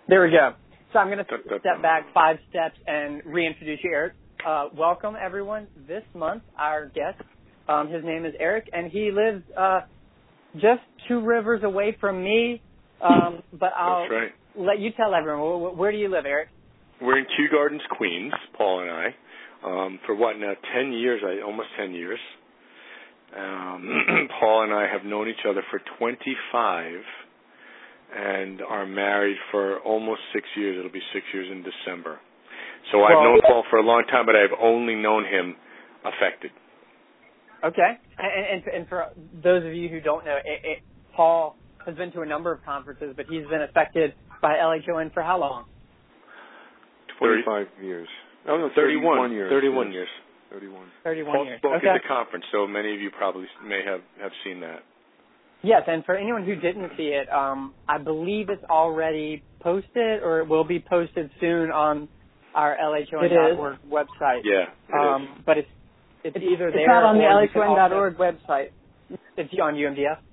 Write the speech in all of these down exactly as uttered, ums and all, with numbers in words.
There we go. So I'm going to step back five steps and reintroduce you, Eric. Uh, welcome, everyone. This month, our guest, um, his name is Eric, and he lives uh, just two rivers away from me. Um, but I'll That's right. let you tell everyone. Where, where do you live, Eric? We're in Kew Gardens, Queens, Paul and I, um, for what now, ten years, I, almost ten years. Um, Paul and I have known each other for twenty-five and are married for almost six years. It'll be six years in December. So I've well, known Paul for a long time, but I've only known him affected. Okay. And, and, and for those of you who don't know, it, it, Paul has been to a number of conferences, but he's been affected by L H O N for how long? twenty-five years. Oh, no, thirty-one. thirty-one years. thirty-one yes. years. thirty-one. thirty-one Paul years. spoke okay. at the conference, so many of you probably may have, have seen that. Yes, and for anyone who didn't see it, um, I believe it's already posted, or it will be posted soon on our L H O N dot org website. Yeah, it um, is. But it's it's, it's either it's there. It's not on the L L H O N dot org website. It's on U M D F.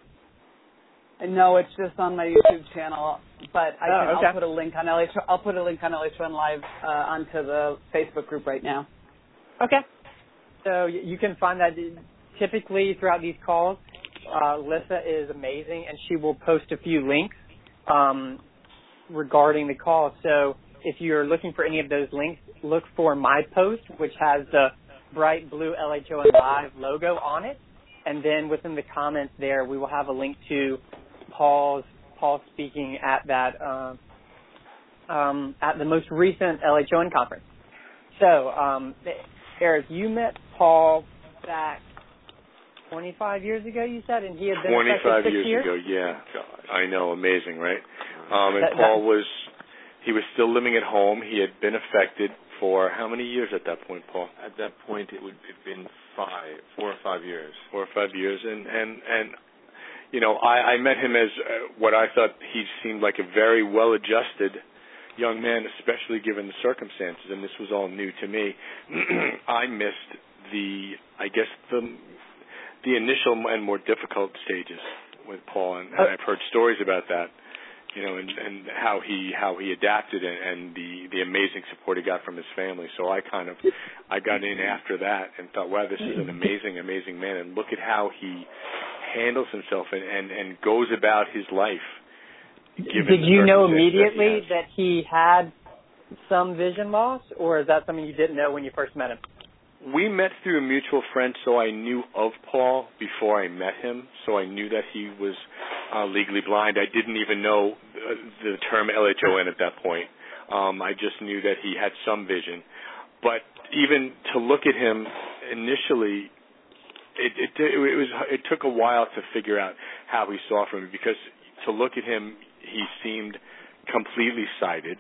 No, it's just on my YouTube channel. But I oh, can, okay. I'll put a link on L H O N. I'll put a link on L H O N Live uh, onto the Facebook group right now. Okay. So you can find that typically throughout these calls. Uh, Lissa is amazing, and she will post a few links um, regarding the call. So if you're looking for any of those links, look for my post, which has the bright blue L H O N Live logo on it. And then within the comments there, we will have a link to Paul's Paul speaking at that uh, um, at the most recent L H O N conference. So, um, Eric, you met Paul back twenty-five years ago, you said, and he had been twenty-five six years, years ago, yeah. I know, amazing, right? Um, and that, Paul that, was, he was still living at home. He had been affected for how many years at that point, Paul? At that point, it would have been five, four or five years. Four or five years, and and and you know, I, I met him as uh, what I thought he seemed like a very well-adjusted young man, especially given the circumstances, and this was all new to me. I missed the, I guess the the initial and more difficult stages with Paul, and, and I've heard stories about that. You know, and, and how he how he adapted and, and the, the amazing support he got from his family. So I kind of I got in after that and thought, wow, this is an amazing, amazing man. And look at how he handles himself and, and, and goes about his life. Did you know immediately that that he he, had some vision loss, or is that something you didn't know when you first met him? We met through a mutual friend, so I knew of Paul before I met him. So I knew that he was uh, legally blind. I didn't even know the, the term L H O N at that point. Um, I just knew that he had some vision. But even to look at him initially, it, it, it, was, it took a while to figure out how he saw from me, because to look at him, he seemed completely sighted.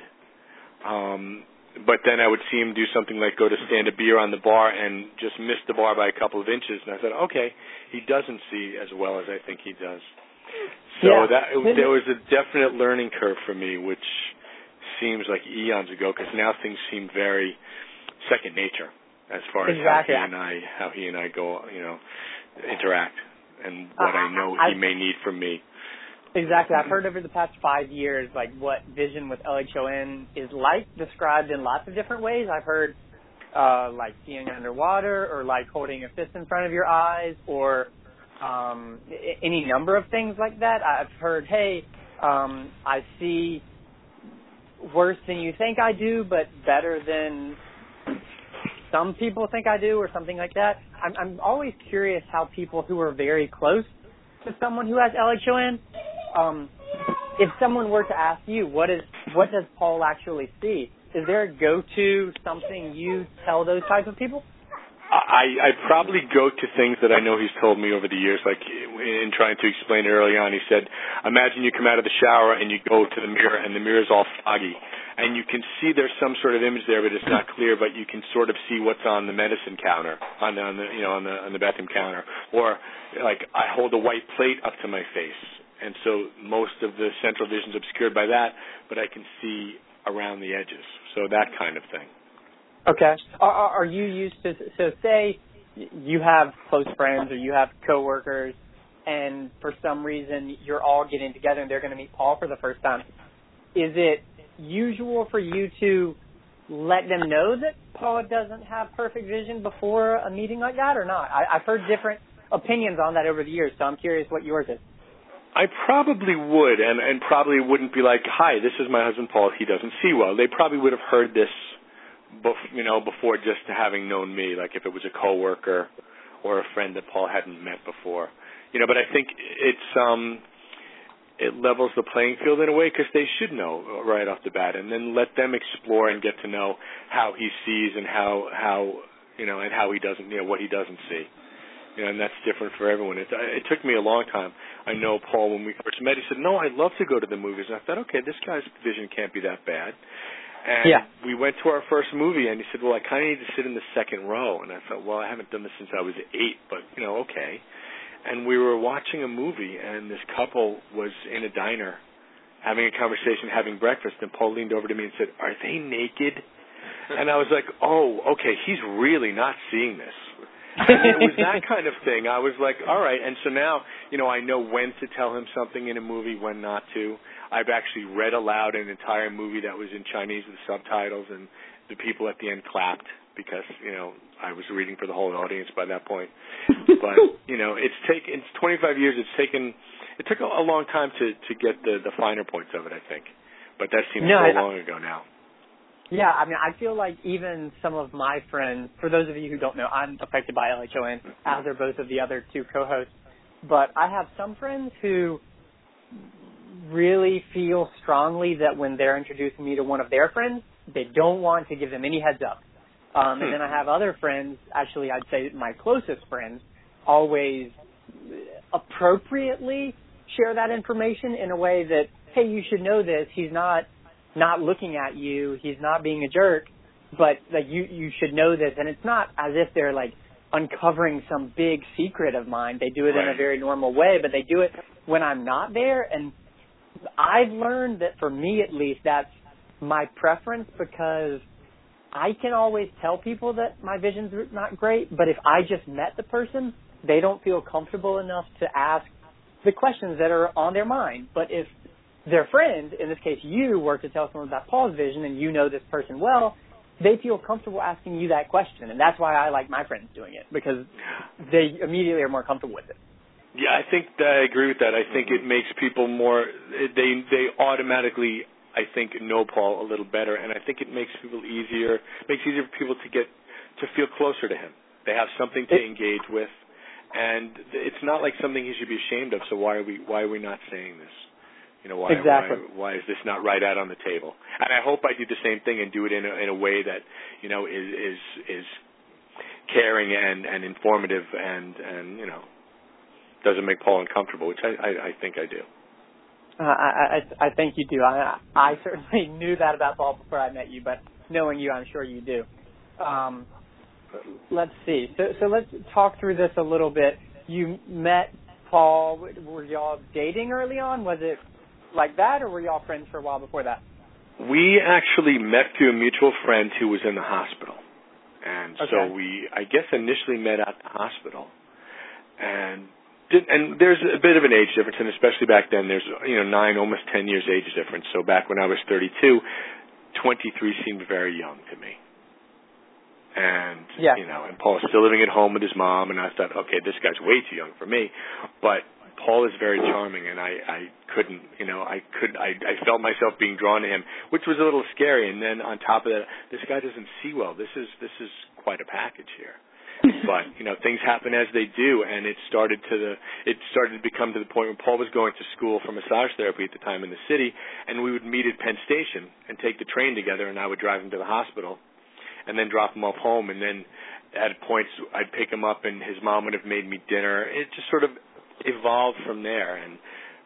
Um, But then I would see him do something like go to stand a beer on the bar and just miss the bar by a couple of inches. And I thought, okay, he doesn't see as well as I think he does. So yeah. that it, there was a definite learning curve for me, which seems like eons ago, because now things seem very second nature as far as exactly. how he and I how he and I go, you know, interact, and what uh, I know I, he may need from me. Exactly. I've heard over the past five years, like, what vision with L H O N is like, described in lots of different ways. I've heard, uh, like, seeing underwater, or, like, holding a fist in front of your eyes, or um, any number of things like that. I've heard, hey, um, I see worse than you think I do, but better than some people think I do, or something like that. I'm, I'm always curious how people who are very close to someone who has L H O N, Um, if someone were to ask you, what is what does Paul actually see? Is there a go-to, something you tell those type of people? I, I probably go to things that I know he's told me over the years, like in trying to explain it early on. He said, imagine you come out of the shower and you go to the mirror and the mirror's all foggy. And you can see there's some sort of image there, but it's not clear, but you can sort of see what's on the medicine counter, on the, on the you know, on the, on the bathroom counter. Or, like, I hold a white plate up to my face, and so most of the central vision's obscured by that, but I can see around the edges. So that kind of thing. Okay. Are, are you used to, so say you have close friends or you have coworkers, and for some reason you're all getting together and they're going to meet Paul for the first time. is it usual for you to let them know that Paul doesn't have perfect vision before a meeting like that or not? I, I've heard different opinions on that over the years, so I'm curious what yours is. I probably would, and, and probably wouldn't be like, hi, this is my husband Paul, he doesn't see well. They probably would have heard this, bef- you know, before just having known me, like if it was a coworker or a friend that Paul hadn't met before. You know, but I think it's, um, it levels the playing field in a way because they should know right off the bat, and then let them explore and get to know how he sees and how, how you know, and how he doesn't, you know, what he doesn't see. You know, and that's different for everyone. It, it took me a long time. I know Paul, when we first met, he said, no, I'd love to go to the movies. And I thought, okay, this guy's vision can't be that bad. And yeah. we went to our first movie, and he said, well, I kind of need to sit in the second row. And I thought, well, I haven't done this since I was eight, but, you know, okay. And we were watching a movie, and this couple was in a diner having a conversation, having breakfast, and Paul leaned over to me and said, are they naked? And I was like, oh, okay, he's really not seeing this. And it was that kind of thing. I was like, all right. And so now, you know, I know when to tell him something in a movie, when not to. I've actually read aloud an entire movie that was in Chinese with subtitles, and the people at the end clapped because, you know, I was reading for the whole audience by that point. But, you know, it's taken, it's twenty-five years. It's taken, it took a, a long time to, to get the, the finer points of it, I think. But that seems no, so I, long ago now. Yeah, I mean, I feel like even some of my friends, for those of you who don't know, I'm affected by L H O N, as are both of the other two co-hosts, but I have some friends who really feel strongly that when they're introducing me to one of their friends, they don't want to give them any heads up. Um, and then I have other friends, actually I'd say my closest friends, always appropriately share that information in a way that, hey, you should know this, he's not not looking at you, he's not being a jerk, but like you you should know this. And it's not as if they're like uncovering some big secret of mine. They do it right. in a very normal way, but they do it when I'm not there. And I've learned that for me at least, that's my preference, because I can always tell people that my vision's not great, but if I just met the person, they don't feel comfortable enough to ask the questions that are on their mind. But if their friend, in this case you, were to tell someone about Paul's vision and you know this person well, they feel comfortable asking you that question. And that's why I like my friends doing it, because they immediately are more comfortable with it. Yeah, I think that I agree with that. I think it makes people more, they they automatically, I think, know Paul a little better, and I think it makes people easier, makes it easier for people to get, to feel closer to him. They have something to engage with, and it's not like something he should be ashamed of, so why are we, why are we not saying this? You know, why, exactly. why, why is this not right out on the table? And I hope I do the same thing and do it in a, in a way that, you know, is is, is caring and, and informative and, and, you know, doesn't make Paul uncomfortable, which I, I, I think I do. Uh, I, I I think you do. I I certainly knew that about Paul before I met you, but knowing you, I'm sure you do. Um, let's see. So so let's talk through this a little bit. You met Paul. Were y'all dating early on? Was it like that, or were y'all friends for a while before that? We actually met through a mutual friend who was in the hospital, and okay. so we, I guess, initially met at the hospital, and. Did, and there's a bit of an age difference, and especially back then, there's, you know, nine, almost ten years age difference. So back when I was thirty-two, twenty-three seemed very young to me. And, yeah. you know, and Paul was still living at home with his mom, and I thought, okay, this guy's way too young for me. But Paul is very charming, and I, I couldn't, you know, I could, I, I felt myself being drawn to him, which was a little scary. And then on top of that, this guy doesn't see well. This is, this is quite a package here. But, you know, things happen as they do, and it started to the, it started to become to the point where Paul was going to school for massage therapy at the time in the city, and we would meet at Penn Station and take the train together, and I would drive him to the hospital and then drop him off home, and then at points I'd pick him up and his mom would have made me dinner. It just sort of evolved from there, and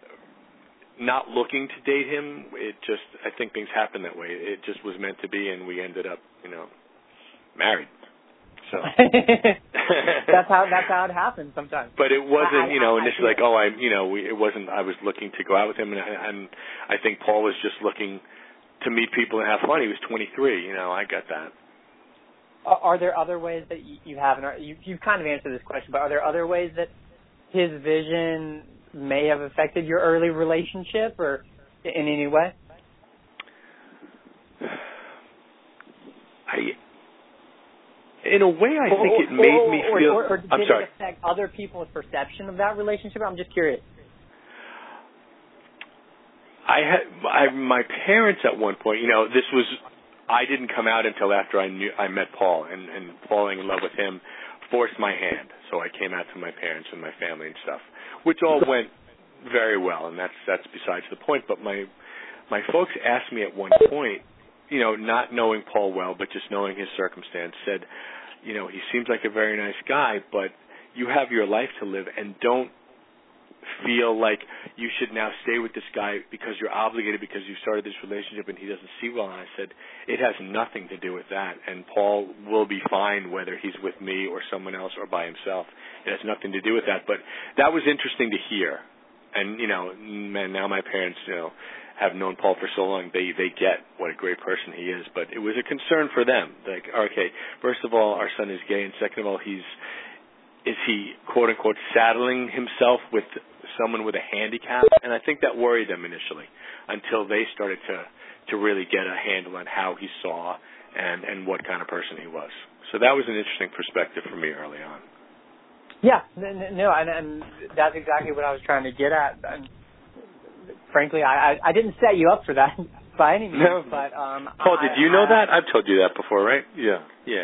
not looking to date him, it just, I think things happened that way. It just was meant to be, and we ended up, you know, married. So that's how that's how it happens sometimes. But it wasn't, I, you know, I, initially I, like, oh, I, you know, we, it wasn't. I was looking to go out with him, and, and I think Paul was just looking to meet people and have fun. He was twenty-three, you know. I got that. Are there other ways that you have? You you've kind of answered this question, but are there other ways that his vision may have affected your early relationship, or in any way? I, in a way, I or, think or, it made or, me or, feel. Or, or did I'm sorry. it affect other people's perception of that relationship? I'm just curious. I had I, my parents at one point. You know, this was. I didn't come out until after I knew I met Paul, and, and falling in love with him forced my hand. So I came out to my parents and my family and stuff, which all went very well, and that's that's besides the point. But my my folks asked me at one point, you know, not knowing Paul well, but just knowing his circumstance, said, you know, he seems like a very nice guy, but you have your life to live, and don't feel like you should now stay with this guy because you're obligated because you started this relationship and he doesn't see well. And I said, it has nothing to do with that, and Paul will be fine whether he's with me or someone else or by himself. It has nothing to do with that. But that was interesting to hear. And, you know, man, now my parents, you know, have known Paul for so long, they they get what a great person he is. But it was a concern for them. Like, okay, first of all, our son is gay, and second of all, he's is he, quote-unquote, saddling himself with someone with a handicap? And I think that worried them initially until they started to, to really get a handle on how he saw and, and what kind of person he was. So that was an interesting perspective for me early on. Yeah, no, and, and that's exactly what I was trying to get at. And frankly, I, I, I didn't set you up for that by any means. No. But, um, Paul, I, did you know I, that? I've told you that before, right? Yeah. Yeah.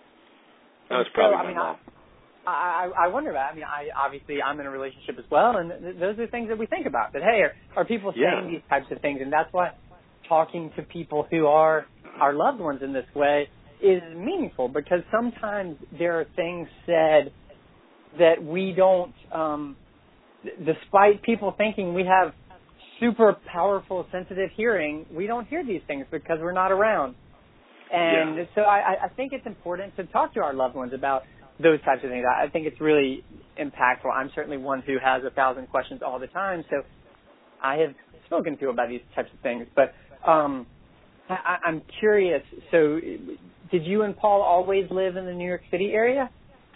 That was so, probably I my mean, mom. I, I, I wonder about. I mean, I obviously I'm in a relationship as well, and th- those are things that we think about. That hey, are, are people saying Yeah. these types of things? And that's why talking to people who are our loved ones in this way is meaningful, because sometimes there are things said that we don't, um, despite people thinking we have super powerful, sensitive hearing, we don't hear these things because we're not around. And Yeah. so I, I think it's important to talk to our loved ones about those types of things. I think it's really impactful. I'm certainly one who has a thousand questions all the time, so I have spoken to about these types of things. But um, I, I'm curious, so did you and Paul always live in the New York City area?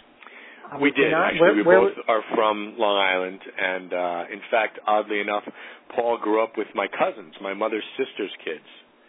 We did. Not? Actually, Where, we where, both are from Long Island, and uh, in fact, oddly enough, Paul grew up with my cousins, my mother's sister's kids.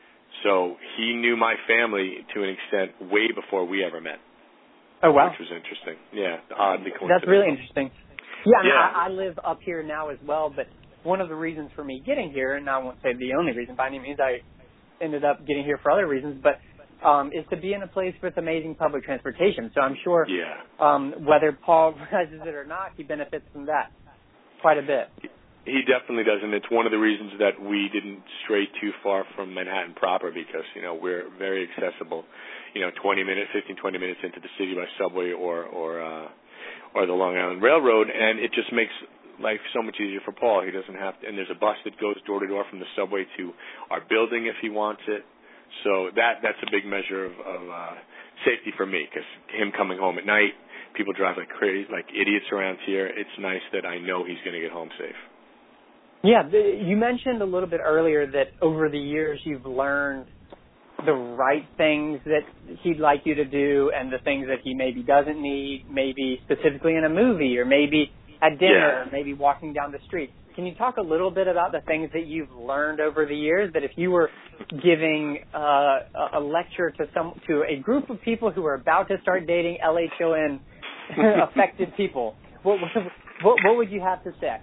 So he knew my family to an extent way before we ever met. Oh, wow. Which was interesting. Yeah, oddly coincidental. That's really interesting. Yeah, yeah. I, I live up here now as well, but one of the reasons for me getting here, and I won't say the only reason by any means, I ended up getting here for other reasons, but um, is to be in a place with amazing public transportation. So I'm sure yeah. um, whether Paul realizes it or not, he benefits from that quite a bit. He definitely does, and it's one of the reasons that we didn't stray too far from Manhattan proper, because, you know, we're very accessible, you know, twenty minutes, fifteen, twenty minutes into the city by subway or or uh, or the Long Island Railroad, and it just makes life so much easier for Paul. He doesn't have to, and there's a bus that goes door to door from the subway to our building if he wants it. So that that's a big measure of, of uh, safety for me, because him coming home at night, people drive like crazy, like idiots around here. It's nice that I know he's going to get home safe. Yeah, the, you mentioned a little bit earlier that over the years you've learned the right things that he'd like you to do and the things that he maybe doesn't need, maybe specifically in a movie or maybe at dinner, Yeah. maybe walking down the street. Can you talk a little bit about the things that you've learned over the years, that if you were giving uh, a lecture to some to a group of people who are about to start dating L H O N affected people, what, what what would you have to say?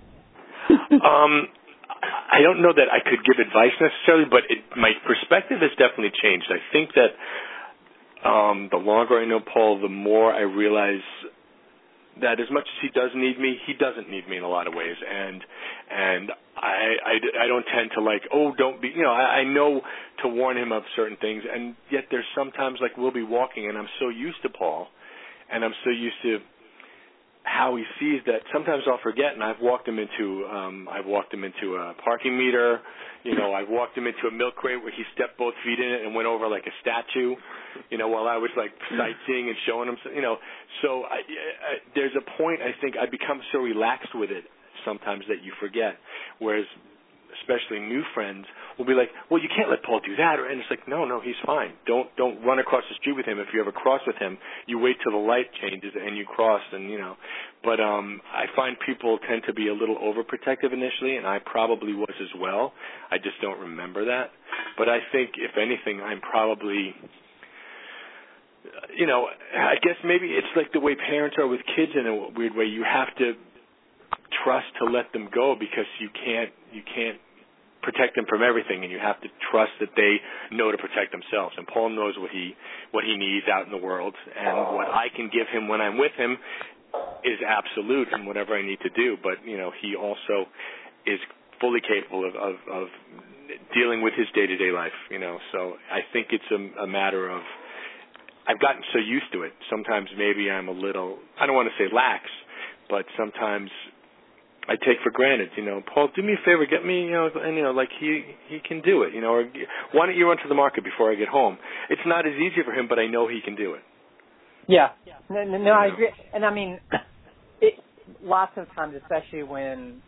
um, I don't know that I could give advice necessarily, but it, my perspective has definitely changed. I think that um, the longer I know Paul, the more I realize that as much as he does need me, he doesn't need me in a lot of ways, and and I, I, I don't tend to like, oh, don't be, you know, I, I know to warn him of certain things, and yet there's sometimes like we'll be walking, and I'm so used to Paul, and I'm so used to how he sees that sometimes I'll forget, and I've walked him into um, I've walked him into a parking meter, you know, I've walked him into a milk crate where he stepped both feet in it and went over like a statue, you know, while I was like sightseeing and showing him, you know. So I, I, there's a point, I think, I become so relaxed with it sometimes that you forget, whereas especially new friends will be like, well, you can't let Paul do that, and it's like, no, no, he's fine. Don't don't run across the street with him. If you ever cross with him, you wait till the light changes and you cross, and you know. But um, I find people tend to be a little overprotective initially, and I probably was as well. I just don't remember that. But I think, if anything, I'm probably you know, I guess maybe it's like the way parents are with kids in a weird way. You have to trust to let them go because you can't you can't protect them from everything, and you have to trust that they know to protect themselves. And Paul knows what he what he needs out in the world, and what I can give him when I'm with him is absolute in whatever I need to do. But you know, he also is fully capable of, of, of dealing with his day-to-day life. You know, so I think it's a, a matter of I've gotten so used to it. Sometimes maybe I'm a little I don't want to say lax, but sometimes I take for granted, you know, Paul, do me a favor, get me, you know, and, you know, like he, he can do it, you know, or why don't you run to the market before I get home? It's not as easy for him, but I know he can do it. Yeah. No, no, no I agree. And I mean, it, lots of times, especially when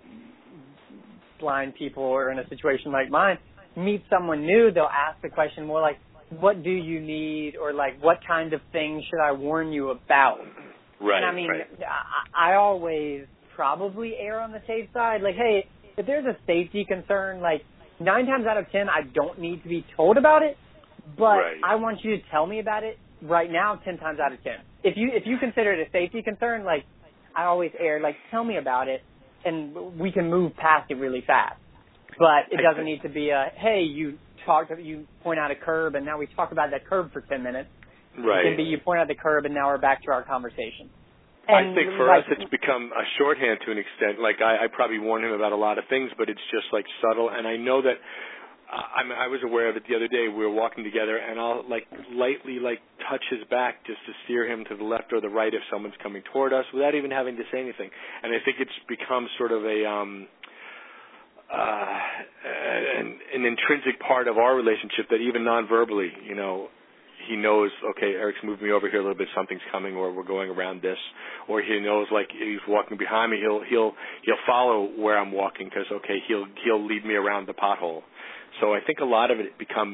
blind people are in a situation like mine, meet someone new, they'll ask the question more like, what do you need? Or like, what kind of things should I warn you about? Right. And I mean, right. I, I always probably err on the safe side. Like, hey, if there's a safety concern, like nine times out of ten, I don't need to be told about it, but right. I want you to tell me about it right now, ten times out of ten. If you if you consider it a safety concern, like I always err, like tell me about it, and we can move past it really fast. But it doesn't need to be a hey, you talk, you point out a curb, and now we talk about that curb for ten minutes. Right. It can be you point out the curb, and now we're back to our conversation. And I think for like, us it's become a shorthand to an extent. Like I, I probably warn him about a lot of things, but it's just like subtle. And I know that uh, I'm, I was aware of it the other day. We were walking together, and I'll like lightly like touch his back just to steer him to the left or the right if someone's coming toward us, without even having to say anything. And I think it's become sort of a um, uh, an, an intrinsic part of our relationship that even non-verbally, you know. He knows, okay, Eric's moved me over here a little bit, something's coming, or we're going around this, or he knows, like, he's walking behind me, he'll he'll he'll follow where I'm walking because, okay, he'll he'll lead me around the pothole. So I think a lot of it becomes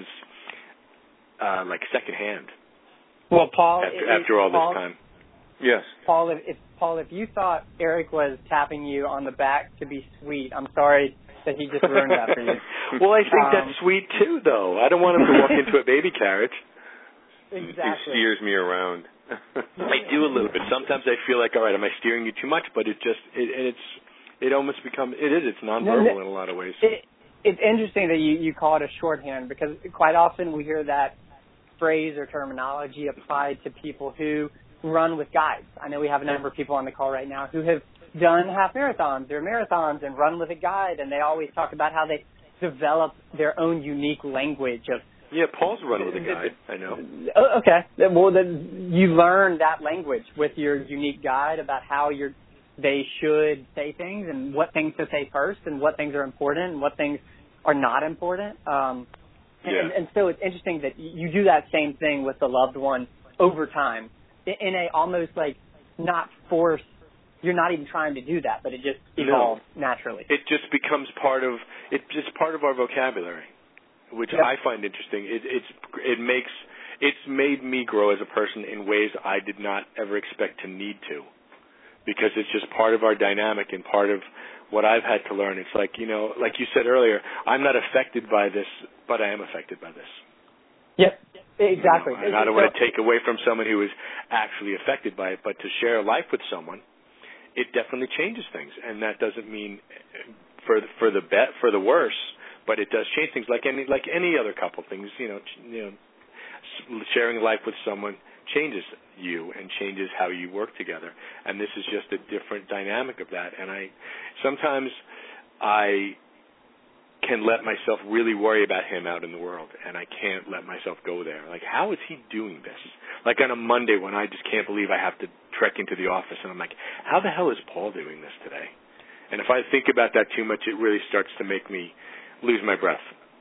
uh, like secondhand. Well, Paul, after, it, after all Paul, this time, yes, Paul, if, if Paul, if you thought Eric was tapping you on the back to be sweet, I'm sorry that he just ruined that for you. Well, I think um, that's sweet too, though. I don't want him to walk into a baby carriage. Exactly. He steers me around. I do a little bit. Sometimes I feel like, all right, am I steering you too much? But it just, it, it's, it almost becomes, it is, it's nonverbal no, no, in a lot of ways. It, it's interesting that you, you call it a shorthand because quite often we hear that phrase or terminology applied to people who run with guides. I know we have a number of people on the call right now who have done half marathons or marathons and run with a guide, and they always talk about how they develop their own unique language of, yeah, Paul's run with a guide, I know. Oh, okay. Well, then you learn that language with your unique guide about how you're, they should say things and what things to say first and what things are important and what things are not important. Um, yeah. and, and so it's interesting that you do that same thing with the loved one over time in a almost like not forced, you're not even trying to do that, but it just evolves no. naturally. It just becomes part of, it's just part of our vocabulary. Which yep. I find interesting. It, it's it makes it's made me grow as a person in ways I did not ever expect to need to, because it's just part of our dynamic and part of what I've had to learn. It's like, you know, like you said earlier, I'm not affected by this, but I am affected by this. Yep, exactly. You know, and I don't want to take away from someone who is actually affected by it, but to share life with someone, it definitely changes things, and that doesn't mean for the, for the bet for the worse. But it does change things, like any like any other couple things. You know, you know, sharing life with someone changes you and changes how you work together. And this is just a different dynamic of that. And I sometimes I can let myself really worry about him out in the world, and I can't let myself go there. Like, how is he doing this? Like on a Monday when I just can't believe I have to trek into the office, and I'm like, how the hell is Paul doing this today? And if I think about that too much, it really starts to make me lose my breath.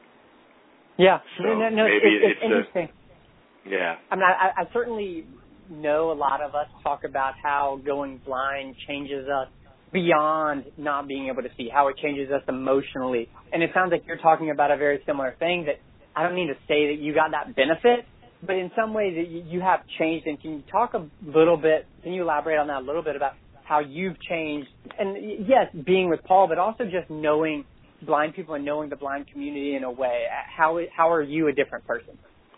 Yeah, so no, no, no, maybe it's, it's, it's interesting. A, yeah. I mean, I, I certainly know a lot of us talk about how going blind changes us beyond not being able to see, how it changes us emotionally. And it sounds like you're talking about a very similar thing that I don't mean to say that you got that benefit, but in some ways that you have changed. And can you talk a little bit, can you elaborate on that a little bit about how you've changed? And yes, being with Paul, but also just knowing blind people and knowing the blind community in a way. How how are you a different person?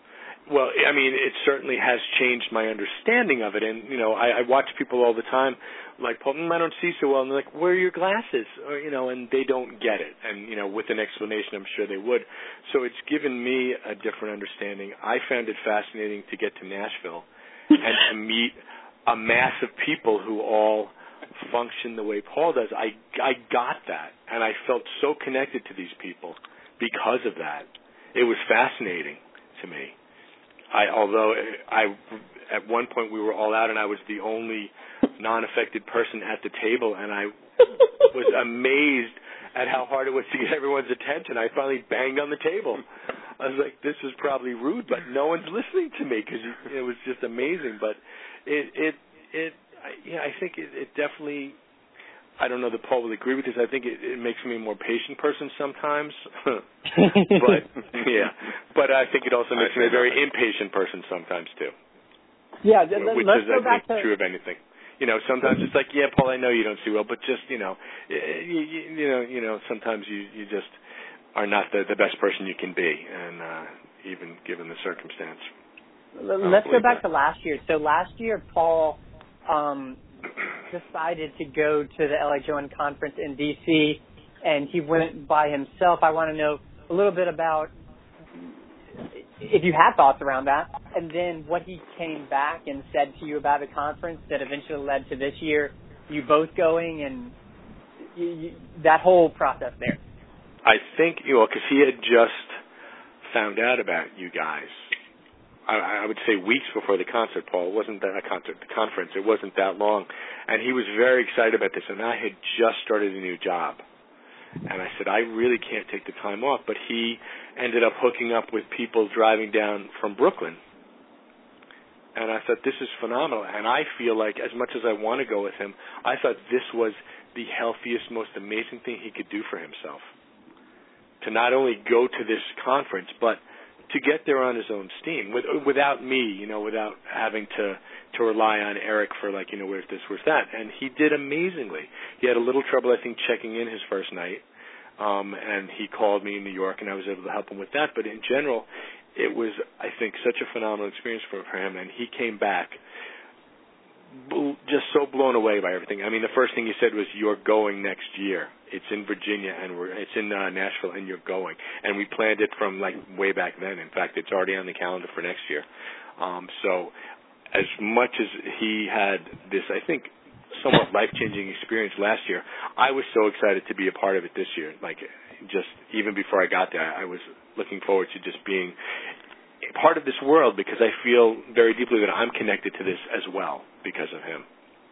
Well, I mean, it certainly has changed my understanding of it. And, you know, I, I watch people all the time, like, Paul, mm, I don't see so well. And they're like, where are your glasses? Or, you know, and they don't get it. And, you know, with an explanation, I'm sure they would. So it's given me a different understanding. I found it fascinating to get to Nashville and to meet a mass of people who all function the way Paul does. I, I got that. And I felt so connected to these people because of that. It was fascinating to me. I, although I, at one point we were all out and I was the only non-affected person at the table, and I was amazed at how hard it was to get everyone's attention. I finally banged on the table. I was like, this is probably rude, but no one's listening to me because it was just amazing. But it, it, it, yeah, I think it, it definitely, I don't know that Paul will agree with this. I think it, it makes me a more patient person sometimes. but, yeah. But I think it also makes me a very impatient person sometimes, too. Yeah, which let's is, go I back think, to... true of anything. You know, sometimes it's like, yeah, Paul, I know you don't see well, but just, you know, you, you, you know, you know, sometimes you, you just are not the, the best person you can be, and uh, even given the circumstance. Let's go back that. to last year. So last year, Paul... Um, decided to go to the L H O N conference in D C, and he went by himself. I want to know a little bit about if you had thoughts around that, and then what he came back and said to you about the conference that eventually led to this year, you both going, and you, you, that whole process there. I think, you know, because he had just found out about you guys. I, I would say weeks before the concert, Paul. It wasn't that a concert, the conference. It wasn't that long. And he was very excited about this. And I had just started a new job. And I said, I really can't take the time off. But he ended up hooking up with people driving down from Brooklyn. And I thought, this is phenomenal. And I feel like, as much as I want to go with him, I thought this was the healthiest, most amazing thing he could do for himself. To not only go to this conference, but to get there on his own steam, with, without me, you know, without having to, to rely on Eric for, like, you know, where's this, where's that. And he did amazingly. He had a little trouble, I think, checking in his first night, um, and he called me in New York, and I was able to help him with that. But in general, it was, I think, such a phenomenal experience for, for him, and he came back just so blown away by everything. I mean, the first thing he said was, you're going next year. It's in Virginia, and we're, it's in uh, Nashville, and you're going. And we planned it from, like, way back then. In fact, it's already on the calendar for next year. Um, so as much as he had this, I think, somewhat life-changing experience last year, I was so excited to be a part of it this year. Like, just even before I got there, I was looking forward to just being part of this world, because I feel very deeply that I'm connected to this as well because of him.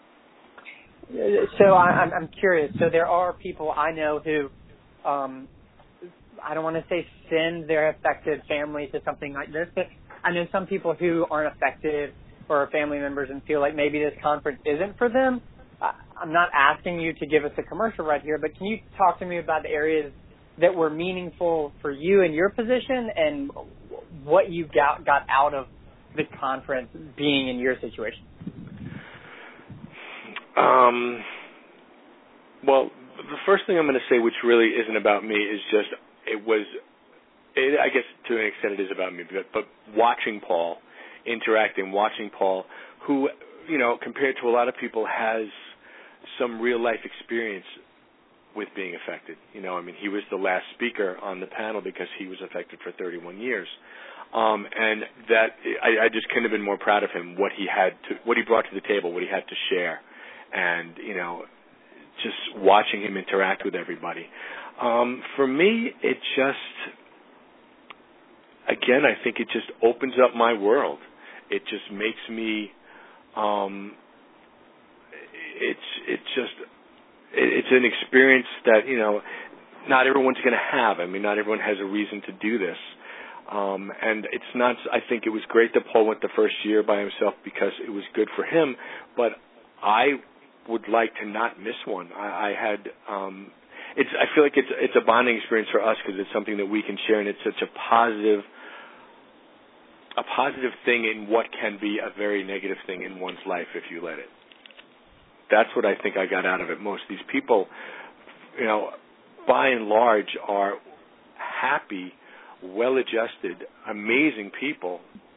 So I, I'm curious. So there are people I know who, um, I don't want to say send their affected family to something like this, but I know some people who aren't affected or are family members and feel like maybe this conference isn't for them. I'm not asking you to give us a commercial right here, but can you talk to me about the areas that were meaningful for you in your position and what you got, got out of the conference being in your situation? Um, well, the first thing I'm going to say, which really isn't about me, is just it was, it, I guess to an extent it is about me, but, but watching Paul, interacting, watching Paul, who, you know, compared to a lot of people, has some real-life experience with being affected. You know, I mean, he was the last speaker on the panel because he was affected for thirty-one years. Um, and that, I, I just couldn't have been more proud of him, what he had to, what he brought to the table, what he had to share. And, you know, just watching him interact with everybody. Um, for me, it just, again, I think it just opens up my world. It just makes me, um, it's, it's just, it's an experience that, you know, not everyone's going to have. I mean, not everyone has a reason to do this. Um, and it's not, I think it was great that Paul went the first year by himself because it was good for him, but I would like to not miss one. I, I had, um, it's, I feel like it's, it's a bonding experience for us because it's something that we can share, and it's such a positive, a positive thing in what can be a very negative thing in one's life if you let it. That's what I think I got out of it most. These people, you know, by and large are happy, well-adjusted, amazing people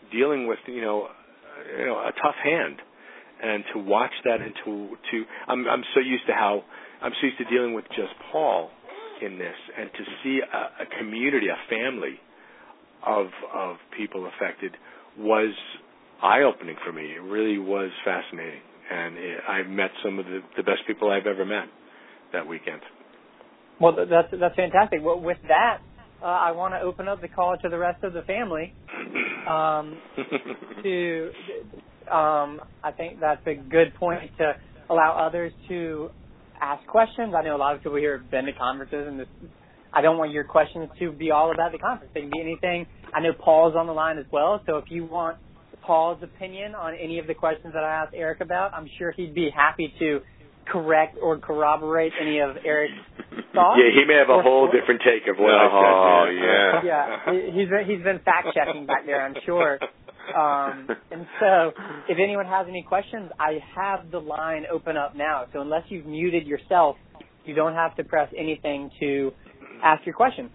dealing with, you know, you know, a tough hand, and to watch that, and to to I'm I'm so used to how I'm so used to dealing with just Paul in this, and to see a, a community, a family of of people affected was eye-opening for me. It really was fascinating, and it, I met some of the, the best people I've ever met that weekend. Well, that's that's fantastic. Well, with that, uh, I want to open up the call to the rest of the family. Um, to, um, I think that's a good point to allow others to ask questions. I know a lot of people here have been to conferences, and this, I don't want your questions to be all about the conference. They can be anything. I know Paul's on the line as well, so if you want Paul's opinion on any of the questions that I asked Eric about, I'm sure he'd be happy to correct or corroborate any of Eric's thoughts. Yeah, he may have a whole different take of what oh, I said. Oh, yeah. Yeah, he's he's been fact-checking back there, I'm sure. Um, and so if anyone has any questions, I have the line open up now. So unless you've muted yourself, you don't have to press anything to ask your question.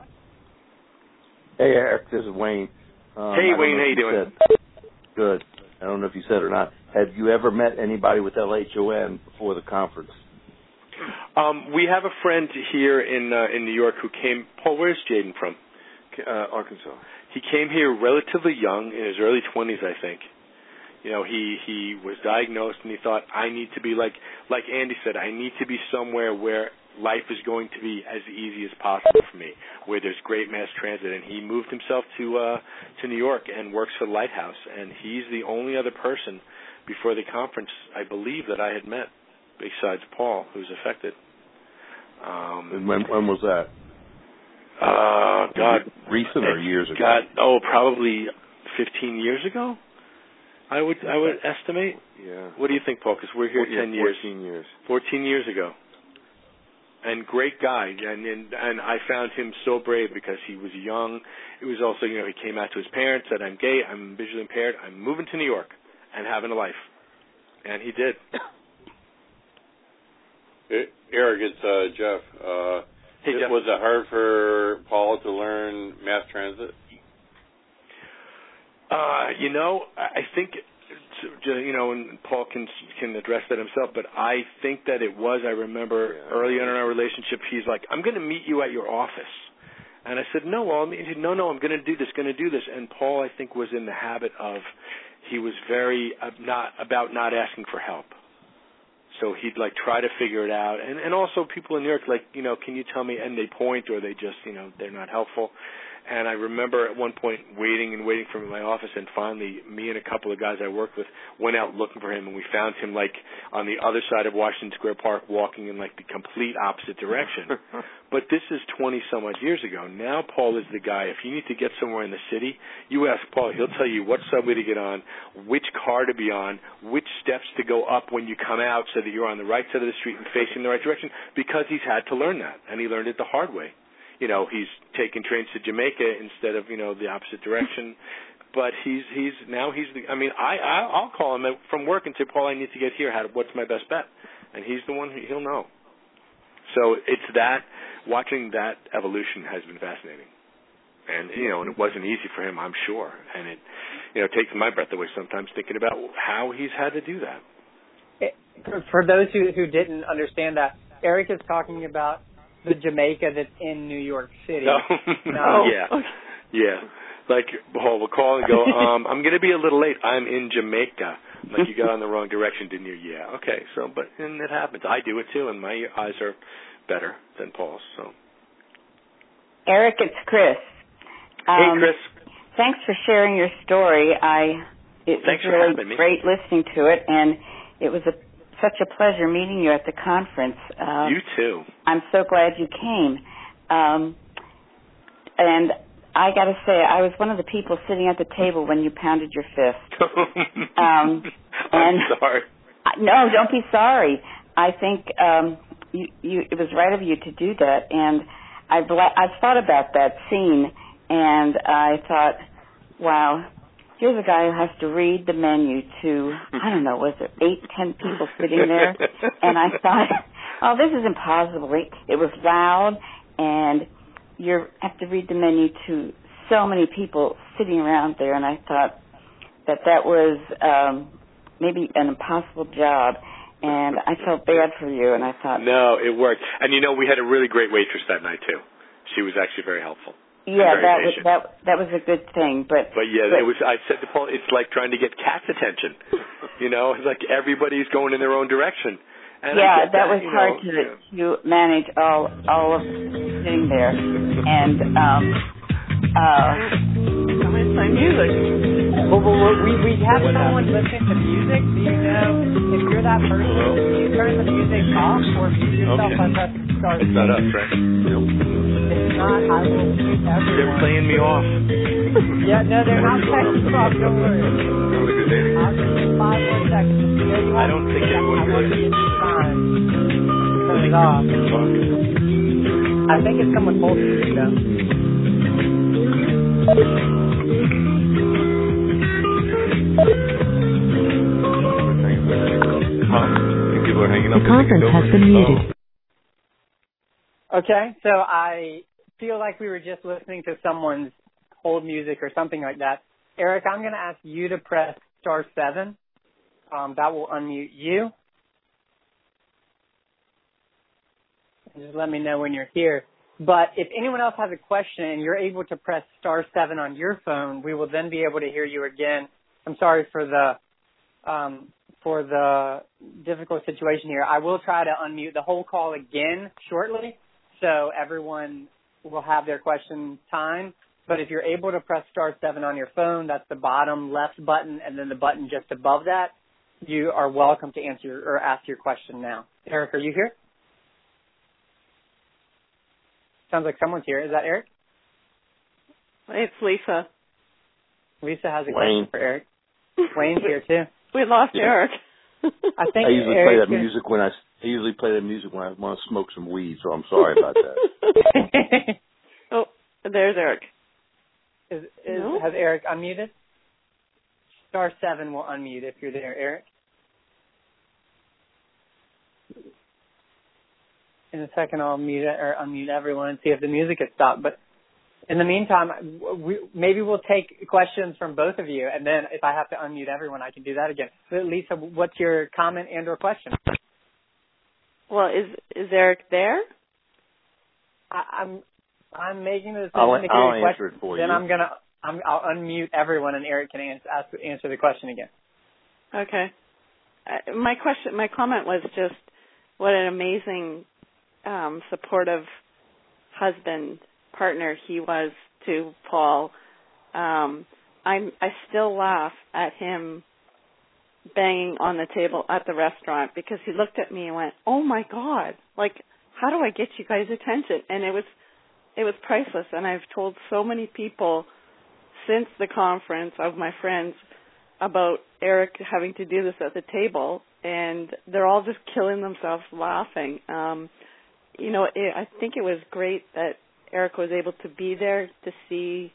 Hey, Eric, this is Wayne. Um, hey, Wayne, how you doing? Said, good. I don't know if you said it or not. Have you ever met anybody with L H O N before the conference? Um, we have a friend here in uh, in New York who came. Paul, where's Jaden from? Uh, Arkansas. He came here relatively young, in his early twenties, I think. You know, he he was diagnosed, and he thought, I need to be like like Andy said, I need to be somewhere where life is going to be as easy as possible for me, where there's great mass transit. And he moved himself to uh, to New York and works for the Lighthouse. And he's the only other person before the conference, I believe, that I had met, besides Paul, who's affected. Um, and when when was that? Uh, God, recent or years ago? God, oh, probably fifteen years ago. I would I would estimate. Yeah. What do you think, Paul? Because we're here yeah, ten years. Fourteen years. Fourteen years ago. And great guy, and, and and I found him so brave because he was young. It was also, you know, he came out to his parents, said, "I'm gay, I'm visually impaired, I'm moving to New York and having a life," and he did. Eric, it's uh, Jeff. Uh, hey, it, Jeff. Was it hard for Paul to learn mass transit? Uh, you know, I think, you know, and Paul can can address that himself, but I think that it was. I remember yeah. early on in our relationship, he's like, "I'm going to meet you at your office," and I said, "No, well, I mean, no, no, I'm going to do this, going to do this." And Paul, I think, was in the habit of, he was very uh, not about not asking for help. So he'd like try to figure it out, and and also people in New York, like, you know, can you tell me? And they point, or they just, you know, they're not helpful. And I remember at one point waiting and waiting for him in my office, and finally me and a couple of guys I worked with went out looking for him, and we found him like on the other side of Washington Square Park, walking in like the complete opposite direction. But this is twenty some odd years ago. Now Paul is the guy. If you need to get somewhere in the city, you ask Paul. He'll tell you what subway to get on, which car to be on, which steps to go up when you come out so that you're on the right side of the street and facing the right direction, because he's had to learn that, and he learned it the hard way. You know, he's taking trains to Jamaica instead of, you know, the opposite direction. But he's he's now he's the. I mean, I I'll call him from work and say, Paul, I need to get here. How, what's my best bet? And he's the one who, he'll know. So it's that watching that evolution has been fascinating, and you know, and it wasn't easy for him, I'm sure. And it, you know, takes my breath away sometimes thinking about how he's had to do that. For those who who didn't understand that, Eric is talking about the Jamaica that's in New York City. No. no. Yeah. Yeah. Like, Paul will call and go, um, I'm going to be a little late. I'm in Jamaica. Like, you got on the wrong direction, didn't you? Yeah. Okay. So, but, and it happens. I do it too, and my eyes are better than Paul's, so. Eric, it's Chris. Um, hey, Chris. Thanks for sharing your story. I, it Thanks was for really having me. great listening to it, and it was a such a pleasure meeting you at the conference. Um, you too. I'm so glad you came. Um, and I got to say, I was one of the people sitting at the table when you pounded your fist. um, I'm and sorry. I, no, don't be sorry. I think um, you, you, it was right of you to do that. And I've, I've thought about that scene, and I thought, wow, here's a guy who has to read the menu to, I don't know, was there eight, ten people sitting there? And I thought, oh, this is impossible. It was loud, and you have to read the menu to so many people sitting around there. And I thought, that that was um, maybe an impossible job, and I felt bad for you, and I thought... No, it worked. And, you know, we had a really great waitress that night, too. She was actually very helpful. Yeah, very that was, patient. that, that was a good thing, but... But, yeah, but, it was. I said to Paul, it's like trying to get cat's attention. You know, it's like everybody's going in their own direction. And yeah, that, that was you hard know, to to manage all all of sitting there, and um, uh, I'm going to play music. Well, well, well, we we have someone listening to music. Do you know if you're that person? Do you turn the music off or mute yourself Okay. by pressing star? It's not us, right? Nope. If not, I will mute everyone. They're playing me off. Yeah, no, they're not playing you off. Don't worry. I'll give you five more seconds. You know, you I don't think it would I want really. to get you time. Turn it off. I think it's someone hold music though. People are hanging up. The conference has been muted. Okay, so I feel like we were just listening to someone's hold music or something like that. Eric, I'm going to ask you to press star seven. Um, that will unmute you. And just let me know when you're here. But if anyone else has a question and you're able to press star seven on your phone, we will then be able to hear you again. I'm sorry for the um, for the difficult situation here. I will try to unmute the whole call again shortly, so everyone will have their question time. But if you're able to press star seven on your phone, that's the bottom left button, and then the button just above that, you are welcome to answer or ask your question now. Eric, are you here? Sounds like someone's here. Is that Eric? It's Lisa. Lisa has a Wayne. question for Eric. Wayne's here too. We lost Yeah. Eric. I think I usually Eric's play that gonna... music when I I usually play that music when I want to smoke some weed, so I'm sorry about that. Oh, there's Eric. is, is, No? Has Eric unmuted? Star seven will unmute if you're there, Eric. In a second, I'll mute it, or unmute everyone and see if the music has stopped. But in the meantime, we, maybe we'll take questions from both of you, and then if I have to unmute everyone, I can do that again. But Lisa, what's your comment and or question? Well, is is Eric there? I, I'm I'm making the decision I'll, to hear I'll your answer question. it for then you. I'm gonna I'm, I'll unmute everyone, and Eric can answer ask, answer the question again. Okay. Uh, my question, my comment was just what an amazing, um, supportive husband, partner he was to Paul. Um, I'm, I still laugh at him banging on the table at the restaurant because he looked at me and went, "Oh my God, like, how do I get you guys' attention?" And it was, it was priceless. And I've told so many people since the conference of my friends about Eric having to do this at the table, and they're all just killing themselves laughing. Um, you know, it, I think it was great that Eric was able to be there to see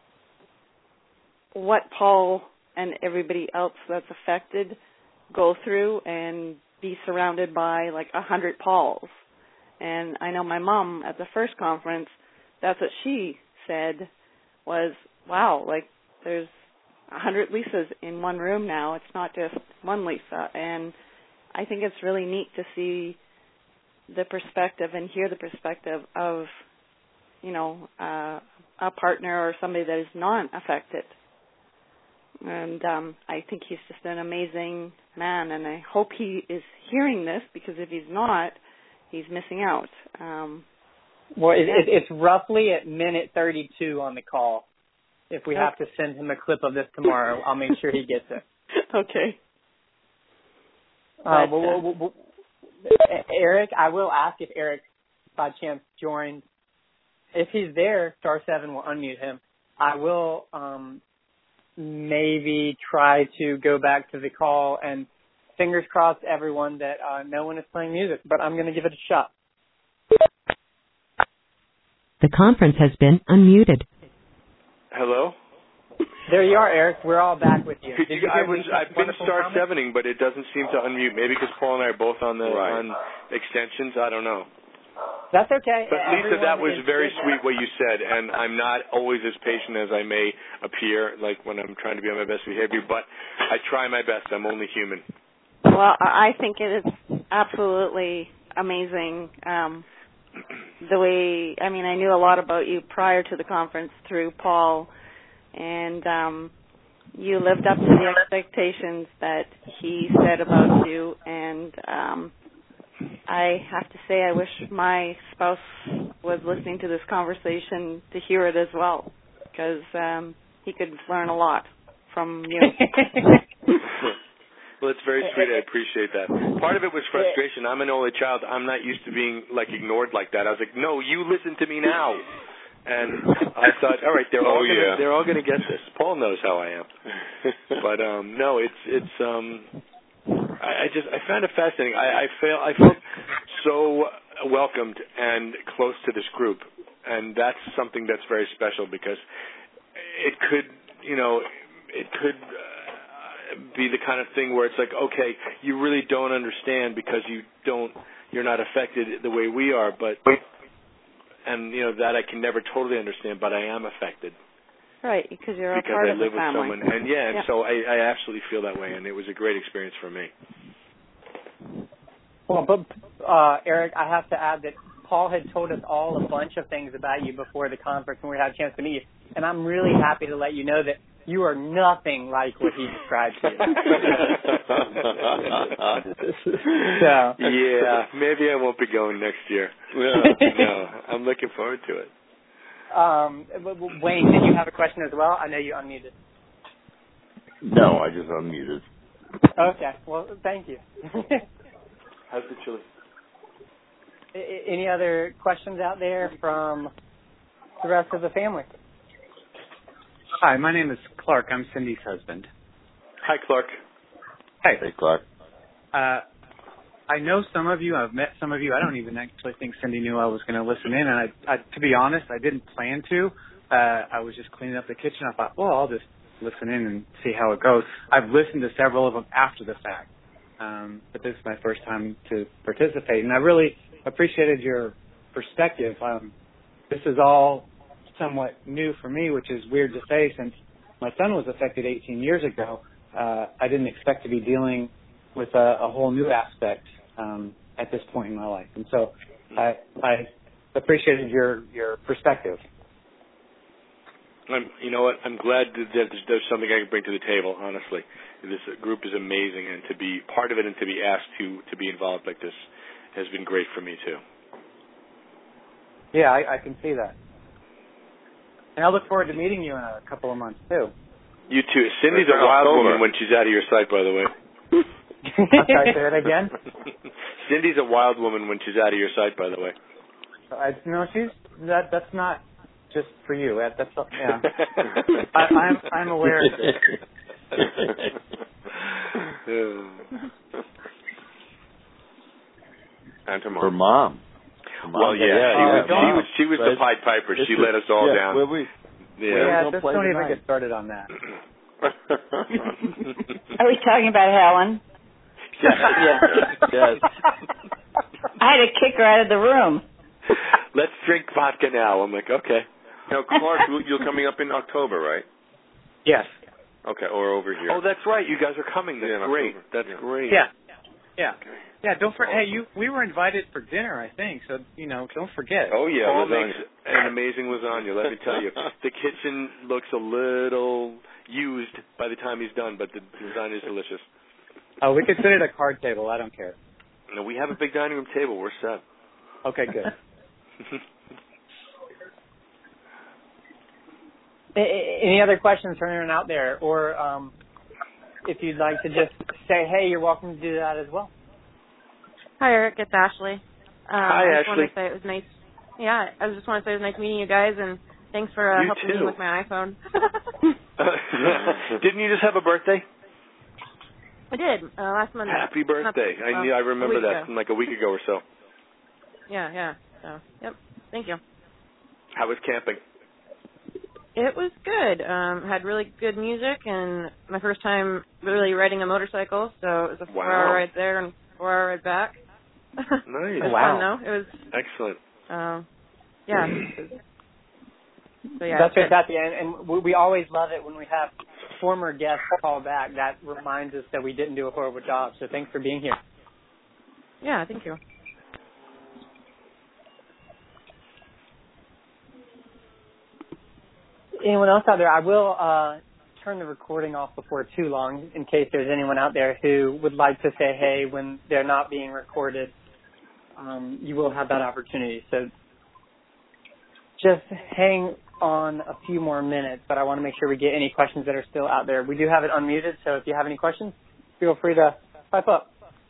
what Paul and everybody else that's affected go through and be surrounded by like a hundred Pauls. And I know my mom at the first conference, that's what she said was, wow, like there's a hundred Lisas in one room now. It's not just one Lisa. And I think it's really neat to see the perspective and hear the perspective of, you know, uh, a partner or somebody that is non-affected. And um, I think he's just an amazing man, and I hope he is hearing this, because if he's not, he's missing out. Um, well, it, it, it's roughly at minute thirty-two on the call. If we okay. have to send him a clip of this tomorrow, I'll make sure he gets it. Okay. Uh, But, well, uh, well, well, Eric, I will ask if Eric, by chance, joined. If he's there, star seven will unmute him. I will um, maybe try to go back to the call, and fingers crossed, everyone, that uh, no one is playing music, but I'm going to give it a shot. The conference has been unmuted. Hello? There you are, Eric. We're all back with you. Could Did you, you I hear was, Lisa's I've been wonderful star comment? sevening, but it doesn't seem to unmute. Maybe because Paul and I are both on the Right. on extensions. I don't know. That's okay. But Lisa, Everyone that was is- very sweet what you said, and I'm not always as patient as I may appear, like when I'm trying to be on my best behavior, but I try my best. I'm only human. Well, I think it is absolutely amazing um, the way, I mean, I knew a lot about you prior to the conference through Paul, and um, you lived up to the expectations that he said about you, and um, I have to say I wish my spouse was listening to this conversation to hear it as well, because um, he could learn a lot from you. Well, it's very sweet. I appreciate that. Part of it was frustration. I'm an only child. I'm not used to being like ignored like that. I was like, no, you listen to me now. And I thought, all right, they're all Oh, gonna, yeah. they're all going to get this. Paul knows how I am. But um, no, it's it's um, I, I just I found it fascinating. I I felt I felt so welcomed and close to this group, and that's something that's very special because it could, you know, it could. Uh, be the kind of thing where it's like, okay, you really don't understand because you don't, you're not affected the way we are, but, and you know, that I can never totally understand, but I am affected. Right, because you're a because part I of the live family. with someone, and yeah, and yeah. so I, I absolutely feel that way, and it was a great experience for me. Well, but uh, Eric, I have to add that Paul had told us all a bunch of things about you before the conference when we had a chance to meet you, and I'm really happy to let you know that you are nothing like what he described to you. So. Yeah, maybe I won't be going next year. No, I'm looking forward to it. Um, Wayne, did you have a question as well? I know you unmuted. No, I just unmuted. Okay, well, thank you. How's the chili? Any other questions out there from the rest of the family? Hi, my name is Clark. I'm Cindy's husband. Hi, Clark. Hey. Hey, Clark. Uh, I know some of you. I've met some of you. I don't even actually think Cindy knew I was going to listen in. And I, I, to be honest, I didn't plan to. Uh, I was just cleaning up the kitchen. I thought, well, I'll just listen in and see how it goes. I've listened to several of them after the fact. Um, but this is my first time to participate. And I really appreciated your perspective. Um, this is all somewhat new for me, which is weird to say since my son was affected eighteen years ago. Uh, I didn't expect to be dealing with a, a whole new aspect um, at this point in my life. And so I, I appreciated your, your perspective. I'm, you know what? I'm glad that there's, there's something I can bring to the table, honestly. This group is amazing, and to be part of it and to be asked to, to be involved like this has been great for me, too. Yeah, I, I can see that. And I look forward to meeting you in a couple of months, too. You too. Cindy's a wild woman when she's out of your sight, by the way. I'm sorry, say that again? Cindy's a wild woman when she's out of your sight, by the way. I, no, she's that. That's not just for you. That, that's yeah. I, I'm I'm aware. And tomorrow. Her mom. Her mom. Well, yeah, yeah, she, was, yeah. she was she was the Pied Piper. She let us all yeah, down. Well, we, Yeah, we just play don't tonight. even get started on that. Are we talking about Helen? Yes. yes. I had to kick her out of the room. Let's drink vodka now. I'm like, okay. Now, Clark, you- you're coming up in October, right? Yes. Okay, or over here. Oh, that's right. You guys are coming. That's Yeah, in great. October. That's Yeah. great. Yeah. Yeah. Yeah. Don't forget. Hey, you. We were invited for dinner, I think. So you know, don't forget. Oh, yeah. Paul lasagna. makes an amazing lasagna, let me tell you. The kitchen looks a little used by the time he's done, but the lasagna is delicious. Oh, we could sit at a card table. I don't care. No, we have a big dining room table. We're set. Okay, good. Any other questions from anyone out there? Or um, if you'd like to just say, hey, you're welcome to do that as well. Hi, Eric. It's Ashley. Um, Hi, I just Ashley. wanted to say it was nice. Yeah, I just want to say it was nice meeting you guys, and thanks for uh, You helping too. me with my iPhone. Didn't you just have a birthday? I did uh, last Monday. Happy birthday! Not, I well, knew. I remember a week that ago. from like a week ago or so. Yeah, yeah. So, yep. Thank you. How was camping? It was good. Um, had really good music, and my first time really riding a motorcycle, so it was a four-hour Wow. ride there and four-hour ride back. Nice. It was Wow. fun, though. It was Excellent. Uh, yeah. So yeah, that's fantastic, and, and we, we always love it when we have former guests call back. That reminds us that we didn't do a horrible job. So thanks for being here. Yeah, thank you. Anyone else out there? I will uh, turn the recording off before too long in case there's anyone out there who would like to say hey when they're not being recorded. Um, you will have that opportunity. So just hang on a few more minutes, but I want to make sure we get any questions that are still out there. We do have it unmuted, so if you have any questions, feel free to pipe up.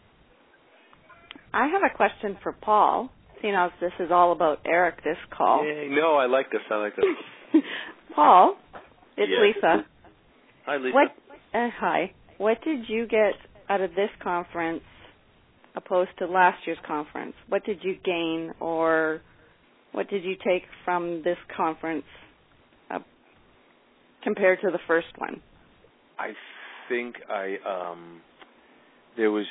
I have a question for Paul, seeing as this is all about Eric, this call. Yay, no, I like this. I like this. Paul, it's yes. Lisa. Hi, Lisa. What, uh, hi. What did you get out of this conference opposed to last year's conference? What did you gain, or what did you take from this conference uh, compared to the first one? I think I um, there was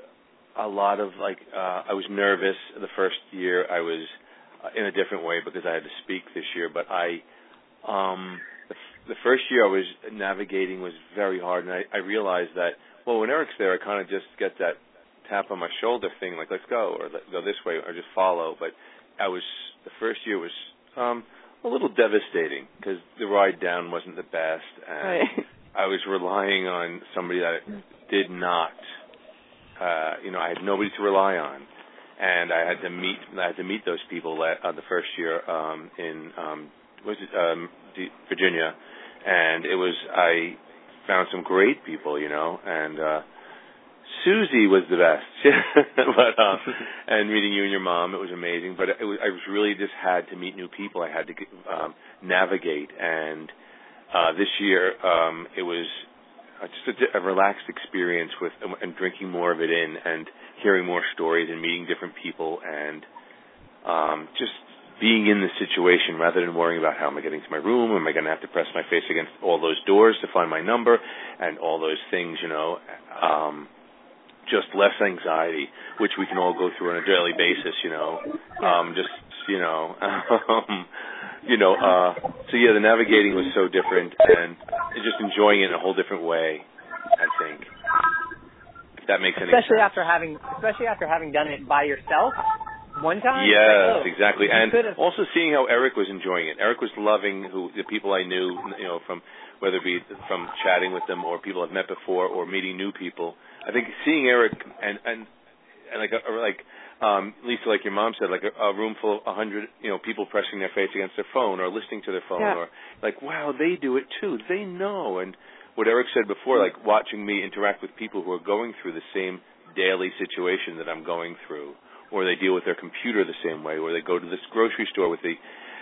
a lot of like uh, I was nervous the first year. I was uh, in a different way because I had to speak this year, but I. Um, the, f- the first year I was navigating was very hard, and I, I realized that, well, when Eric's there, I kind of just get that tap on my shoulder thing, like, let's go, or let, go this way, or just follow. But I was, the first year was um, a little devastating because the ride down wasn't the best, and right. I was relying on somebody that did not, uh, you know, I had nobody to rely on. And I had to meet, I had to meet those people that, uh, the first year um, in um, was it um, D- Virginia, and it was I found some great people, you know, and uh, Susie was the best, but uh, and meeting you and your mom, it was amazing. But it was, I was really just had to meet new people. I had to um, navigate, and uh, this year um, it was just a, a relaxed experience with and drinking more of it in, and hearing more stories, and meeting different people, and um, just being in the situation rather than worrying about how am I getting to my room, am I going to have to press my face against all those doors to find my number, and all those things, you know, um, just less anxiety, which we can all go through on a daily basis, you know, um, just, you know, um, you know, uh, so yeah, the navigating was so different, and just enjoying it in a whole different way, I think, if that makes any especially sense. After having, especially after having done it by yourself. One time? Yes, oh, exactly. And could've... also seeing how Eric was enjoying it. Eric was loving who the people I knew, you know, from whether it be from chatting with them or people I've met before or meeting new people. I think seeing Eric and and, and like a, like um, Lisa, like your mom said, like a, a room full of a hundred, you know, people pressing their face against their phone or listening to their phone, yeah. or like, wow, they do it too. They know. And what Eric said before, like watching me interact with people who are going through the same daily situation that I'm going through, or they deal with their computer the same way, or they go to this grocery store with the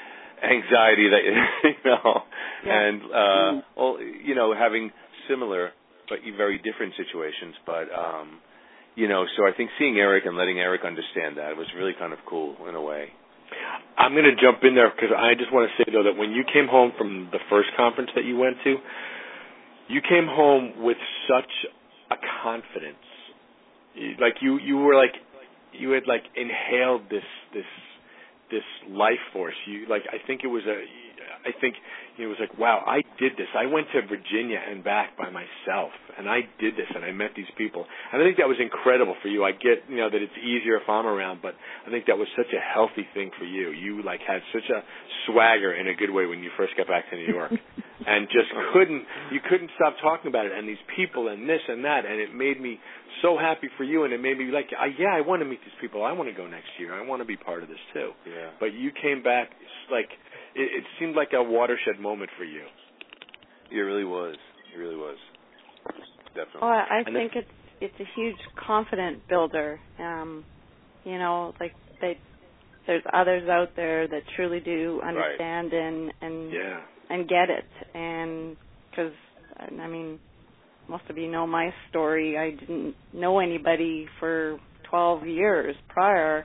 anxiety that, you know, yeah. and, uh, all, you know, having similar but very different situations. But, um, you know, so I think seeing Eric and letting Eric understand that was really kind of cool in a way. I'm going to jump in there because I just want to say, though, that when you came home from the first conference that you went to, you came home with such a confidence. Like you, you were like, you had like inhaled this this this life force. You like I think it was a I think it was like, wow, I did this. I went to Virginia and back by myself, and I did this, and I met these people. And I think that was incredible for you. I get, you know, that it's easier if I'm around, but I think that was such a healthy thing for you. You like had such a swagger in a good way when you first got back to New York, and just couldn't you couldn't stop talking about it, and these people and this and that, and it made me so happy for you, and it made me like, I, yeah, I want to meet these people. I want to go next year. I want to be part of this too. Yeah. But you came back like it, it seemed like a watershed moment for you. It really was. It really was. Definitely. Well, I and think it's it's a huge confident builder. Um, you know, like they there's others out there that truly do understand right. and and yeah. and get it. And because I mean, most of you know my story. I didn't know anybody for twelve years prior,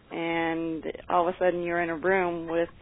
and all of a sudden you're in a room with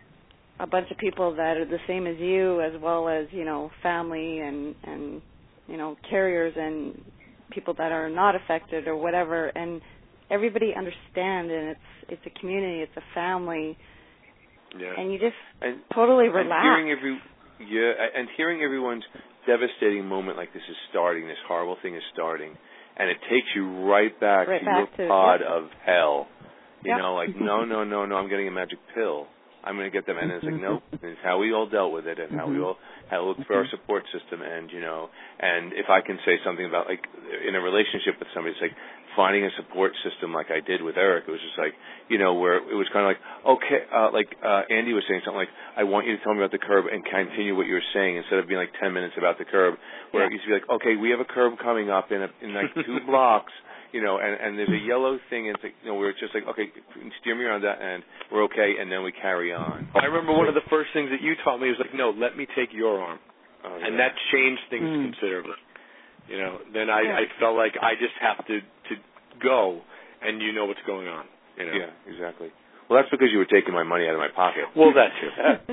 a bunch of people that are the same as you, as well as, you know, family and, and you know, carriers and people that are not affected or whatever, and everybody understand, and it's it's a community, it's a family, yeah. and you just and, totally relax. And hearing every yeah, and hearing everyone's devastating moment like this is starting, this horrible thing is starting, and it takes you right back right to back your to, pod yep. of hell. You yep. know, like no, no, no, no, I'm getting a magic pill. I'm going to get them, and it's like nope. It's how we all dealt with it, and how we all how looked for our support system, and you know, and if I can say something about like in a relationship with somebody, it's like finding a support system like I did with Eric. It was just like you know where it was kind of like okay, uh, like uh, Andy was saying something like I want you to tell me about the curb and continue what you were saying instead of being like ten minutes about the curb, where yeah. it used to be like okay, we have a curb coming up in a, in like two blocks. You know, and, and there's a yellow thing, and it's like, you know, we're just like, okay, steer me around that, and we're okay, and then we carry on. I remember one of the first things that you taught me was like, no, let me take your arm, oh, and yeah. that changed things mm. considerably. You know, then I, yeah. I felt like I just have to to go, and you know what's going on. You know? Yeah, exactly. Well, that's because you were taking my money out of my pocket. Well, that too.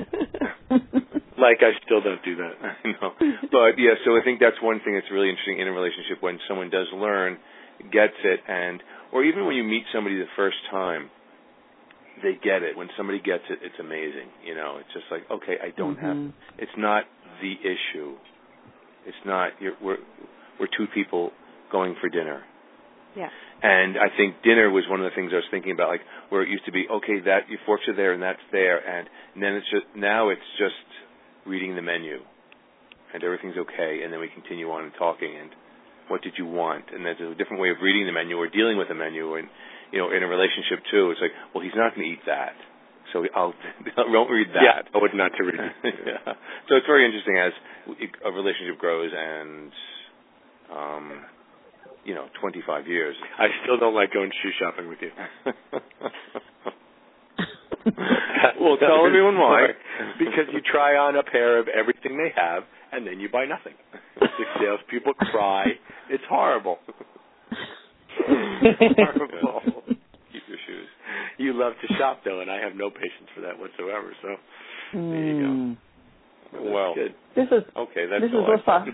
Like I still don't do that. No, but yeah, so I think that's one thing that's really interesting in a relationship when someone does learn. Gets it, and or even when you meet somebody the first time, they get it. When somebody gets it, it's amazing. You know, it's just like, okay, I don't mm-hmm. have. It's not the issue. It's not. You're, we're we're two people going for dinner. Yeah. And I think dinner was one of the things I was thinking about, like where it used to be, okay, that your forks are there and that's there, and, and then it's just now it's just reading the menu, and everything's okay, and then we continue on and talking and. What did you want? And there's a different way of reading the menu or dealing with the menu. And, you know, in a relationship, too, it's like, well, he's not going to eat that. So I'll, I won't read that. Yeah, I would not to read it. Yeah. So it's very interesting as a relationship grows and, um, you know, twenty-five years. I still don't like going shoe shopping with you. Well, tell everyone why. Because you try on a pair of everything they have, and then you buy nothing. The salespeople cry. It's horrible. It's horrible. Keep your shoes. You love to shop, though, and I have no patience for that whatsoever. So mm. there you go. Well, well good. This is okay. That's this all is Lissa.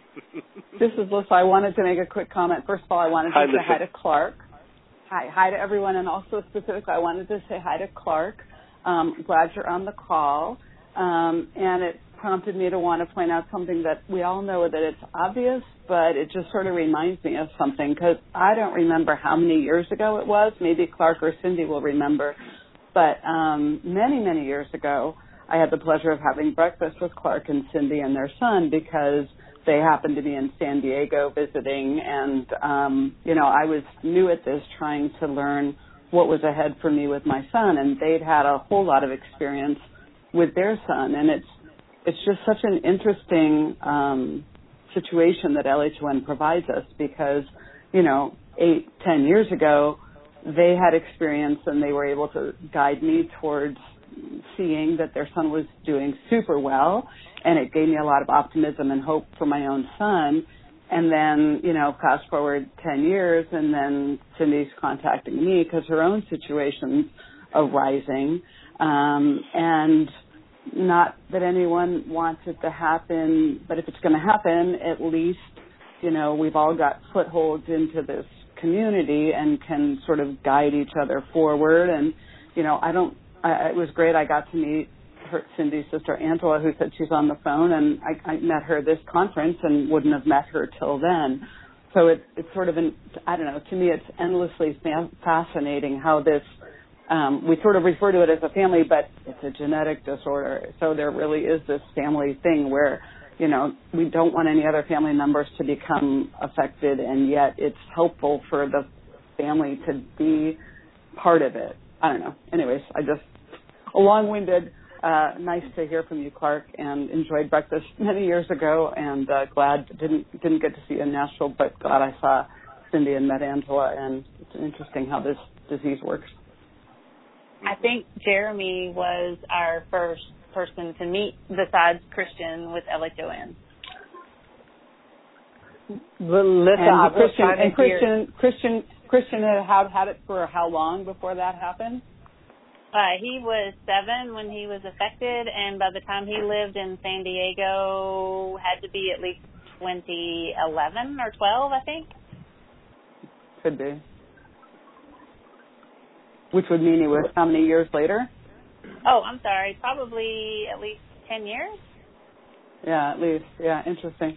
This is Lissa. I wanted to make a quick comment. First of all, I wanted to hi, say Lissa. hi to Clark. Hi, hi to everyone, and also specifically, I wanted to say hi to Clark. Um, glad you're on the call, um, and it prompted me to want to point out something that we all know that it's obvious, but it just sort of reminds me of something because I don't remember how many years ago it was. Maybe Clark or Cindy will remember, but um, many, many years ago, I had the pleasure of having breakfast with Clark and Cindy and their son because they happened to be in San Diego visiting, and um, you know, I was new at this, trying to learn what was ahead for me with my son, and they'd had a whole lot of experience with their son, and it's it's just such an interesting um, situation that L H O N provides us because, you know, eight, ten years ago, they had experience and they were able to guide me towards seeing that their son was doing super well, and it gave me a lot of optimism and hope for my own son. And then, you know, fast forward ten years, and then Cindy's contacting me because her own situation's arising. Um, and not that anyone wants it to happen, but if it's going to happen, at least, you know, we've all got footholds into this community and can sort of guide each other forward. And, you know, I don't, I, it was great. I got to meet her, Cindy's sister Angela, who said she's on the phone, and I, I met her this conference and wouldn't have met her till then. So it, it's sort of an, I don't know, to me it's endlessly fa- fascinating how this, um, we sort of refer to it as a family, but it's a genetic disorder. So there really is this family thing where, you know, we don't want any other family members to become affected, and yet it's helpful for the family to be part of it. I don't know. Anyways, I just, a long-winded, uh, nice to hear from you, Clark, and enjoyed breakfast many years ago, and uh, glad didn't didn't get to see you in Nashville, but glad I saw Cindy and met Angela, and it's interesting how this disease works. I think Jeremy was our first person to meet besides Christian with L H O N. Listen, and Christian, and Christian, Christian, Christian had had it for how long before that happened? Uh, he was seven when he was affected, and by the time he lived in San Diego, had to be at least twenty eleven or twelve, I think. Could be. which would mean it was how many years later? Oh, I'm sorry. Probably at least ten years. Yeah, at least. Yeah, interesting.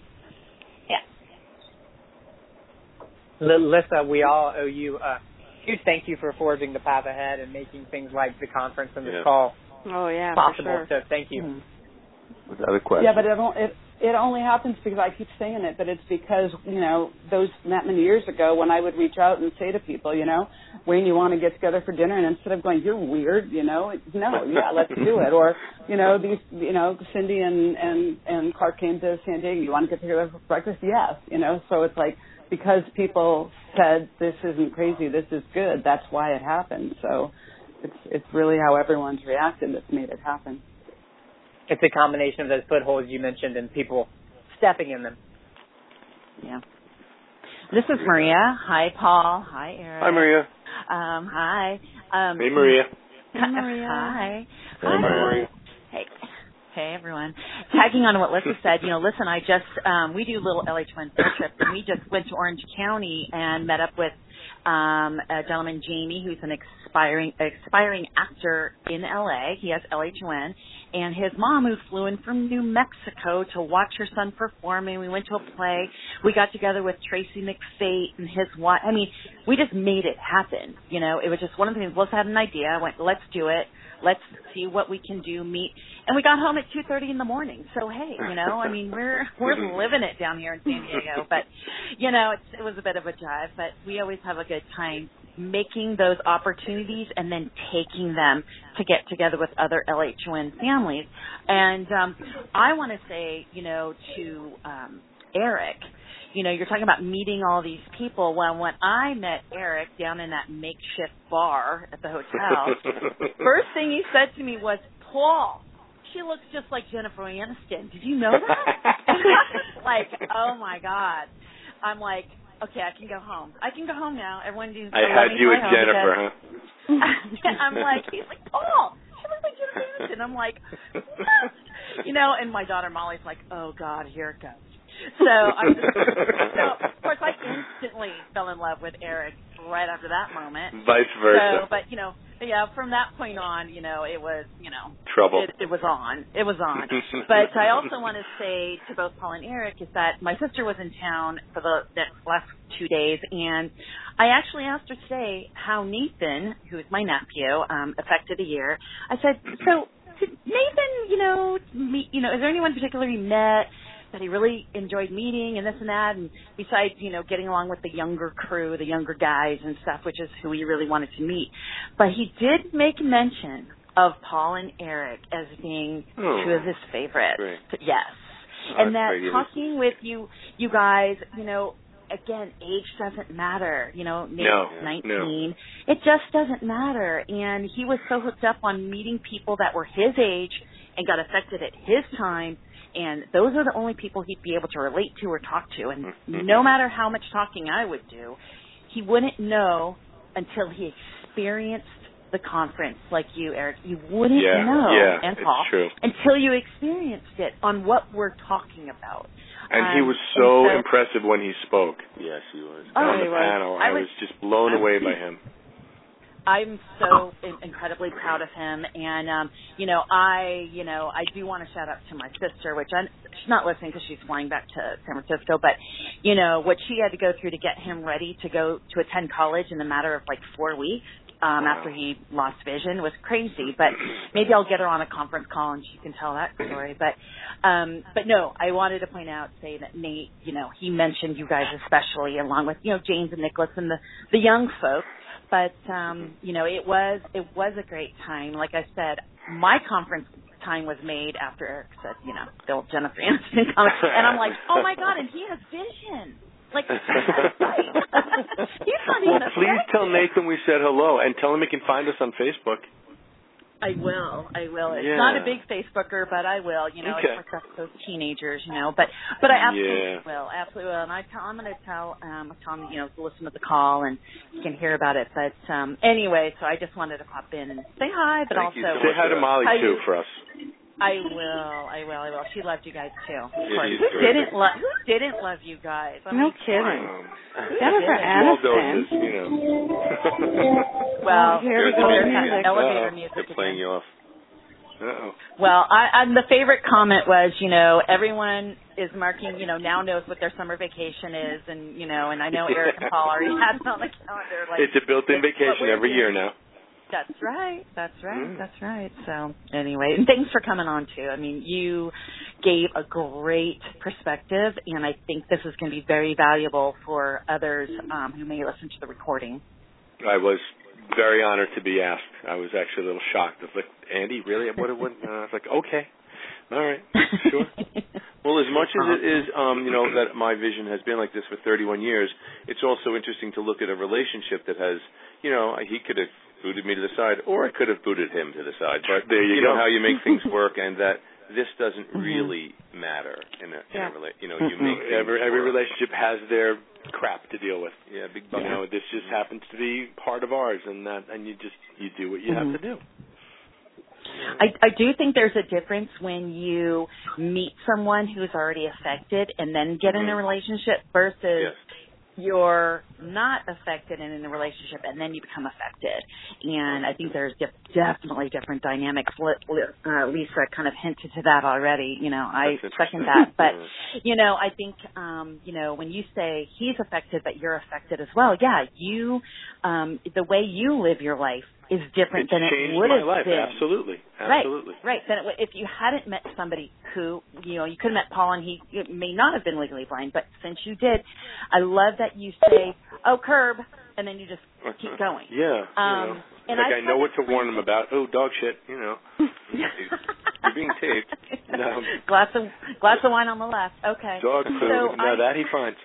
Lissa, we all owe you a huge thank you for forging the path ahead and making things like the conference and this yeah. call oh, yeah, possible. For sure. So thank you. Mm-hmm. Without a question. Yeah, but it, it it only happens because I keep saying it, but it's because, you know, those that many years ago when I would reach out and say to people, you know, Wayne, you want to get together for dinner? And instead of going, you're weird, you know, no, yeah, let's do it. Or, you know, these, you know, Cindy and, and, and Clark came to San Diego. You want to get together for breakfast? Yes, you know, so it's like, because people said this isn't crazy, this is good, that's why it happened. So it's it's really how everyone's reacted that's made it happen. It's a combination of those footholds you mentioned and people stepping in them. Yeah. This is Maria. Hi, Paul. Hi, Eric. Hi, Maria. Um, hi. Um, hey, Maria. Hi, Maria. Hi. Hey, Maria. Hey. Hey, everyone. Tagging on to what Lissa said, you know, listen, I just, um, we do little L H O N field trips, and we just went to Orange County and met up with um, a gentleman, Jamie, who's an aspiring, aspiring actor in L A. He has L H O N, and his mom, who flew in from New Mexico to watch her son perform, and we went to a play. We got together with Tracy McFate and his wife. I mean, we just made it happen. You know, it was just one of the things. Melissa had an idea. I went, let's do it. Let's see what we can do, meet. And we got home at two thirty in the morning. So, hey, you know, I mean, we're we're living it down here in San Diego. But, you know, it's, it was a bit of a jive. But we always have a good time making those opportunities and then taking them to get together with other L H O N families. And um, I want to say, you know, to um, Eric, you know, you're talking about meeting all these people. Well, when I met Eric down in that makeshift bar at the hotel, first thing he said to me was, Paul, she looks just like Jennifer Aniston. Did you know that? And I was like, oh, my God. I'm like, okay, I can go home. I can go home now. Everyone do. I had you with Jennifer, huh? I'm like, he's like, Paul, she looks like Jennifer Aniston. I'm like, what? You know, and my daughter Molly's like, oh, God, here it goes. So, I'm just, so, of course, I instantly fell in love with Eric right after that moment. Vice versa. So, but, you know, yeah, from that point on, you know, it was, you know. Trouble. It, it was on. It was on. But I also want to say to both Paul and Eric is that my sister was in town for the, the last two days, and I actually asked her today how Nathan, who is my nephew, um, affected a year. I said, so, did Nathan, you know, meet, you know, is there anyone particular you met that he really enjoyed meeting and this and that, and besides, you know, getting along with the younger crew, the younger guys and stuff, which is who he really wanted to meet. But he did make mention of Paul and Eric as being oh, two of his favorites. Great. Yes. Oh, and that great. talking with you, you guys, you know, again, age doesn't matter. You know, Nate's no, nineteen. No. It just doesn't matter. And he was so hooked up on meeting people that were his age and got affected at his time. And those are the only people he'd be able to relate to or talk to. And mm-hmm. no matter how much talking I would do, he wouldn't know until he experienced the conference like you, Eric. You wouldn't yeah, know, yeah, and Paul, it's true. until you experienced it on what we're talking about. And um, he was so, so impressive when he spoke. Yes, he was. Oh, on the he was. panel. I, I was, was just blown I was, away by him. I'm so in- incredibly proud of him, and um, you know, I, you know, I do want to shout out to my sister, which I'm, she's not listening because she's flying back to San Francisco, but you know what she had to go through to get him ready to go to attend college in a matter of like four weeks um, wow. after he lost vision was crazy. But maybe I'll get her on a conference call and she can tell that story. But um, but no, I wanted to point out, say that Nate, you know, he mentioned you guys especially, along with you know James and Nicholas and the the young folks. But, um, you know, it was it was a great time. Like I said, my conference time was made after Eric said, you know, the old Jennifer Aniston comment. And I'm like, oh, my God, and he has vision. Like, he's not well, even please affected. tell Nathan we said hello and tell him he can find us on Facebook. I will. I will. It's yeah. not a big Facebooker, but I will. You know, okay. it's for those teenagers, you know. But but I absolutely yeah. will. Absolutely will. And I tell, I'm going to tell um, Tom, you know, to listen to the call and you can hear about it. But um, anyway, so I just wanted to pop in and say hi, but Thank also you so say hi to Molly I, too for us. I will. I will. I will. She loved you guys too. Of yeah, course. Who didn't love? Who didn't love you guys? I no mean, kidding. Um, Jennifer Small Aniston. doses, you know. Well, here There's we go. the Music. elevator Uh-oh. music. They're playing you off. Uh-oh. Well, I, I, the favorite comment was, you know, everyone is marking, you know, now knows what their summer vacation is, and you know, and I know Eric and Paul already had it on the calendar. Like, it's a built-in vacation every doing. year now. That's right. That's right. Mm. That's right. So anyway, and thanks for coming on too. I mean, you gave a great perspective, and I think this is going to be very valuable for others um, who may listen to the recording. I was very honored to be asked. I was actually a little shocked. I was like, Andy, really? What? What? Uh, I was like, okay, all right, sure. Well, as much as it is, um, you know, that my vision has been like this for thirty-one years, it's also interesting to look at a relationship that has, you know, he could have booted me to the side, or I could have booted him to the side. But there you, you know go. how you make things work, and that this doesn't mm-hmm. really matter in a, in yeah. a rela- you know, you make things every every work. relationship has their crap to deal with. Yeah, big You bucket. know, this just happens to be part of ours, and that, and you just you do what you mm-hmm. have to do. I, I do think there's a difference when you meet someone who's already affected and then get mm-hmm. in a relationship versus yes. you're not affected and in a relationship and then you become affected. And I think there's def- definitely different dynamics. Uh, Lisa kind of hinted to that already. You know, I second that. But, you know, I think, um, you know, when you say he's affected but you're affected as well, yeah, you, um, the way you live your life is different It's than it changed would my have life. been. Absolutely, absolutely. Right, right. Then it, if you hadn't met somebody who, you know, you could have met Paul and he may not have been legally blind, but since you did, I love that you say, "Oh, curb," and then you just keep going. Yeah. Um, you know. and like I, I know what to warn them about. Oh, dog shit. You know, you're being taped. No. Glass of glass of wine on the left. Okay. Dog food. So no, I, that he finds.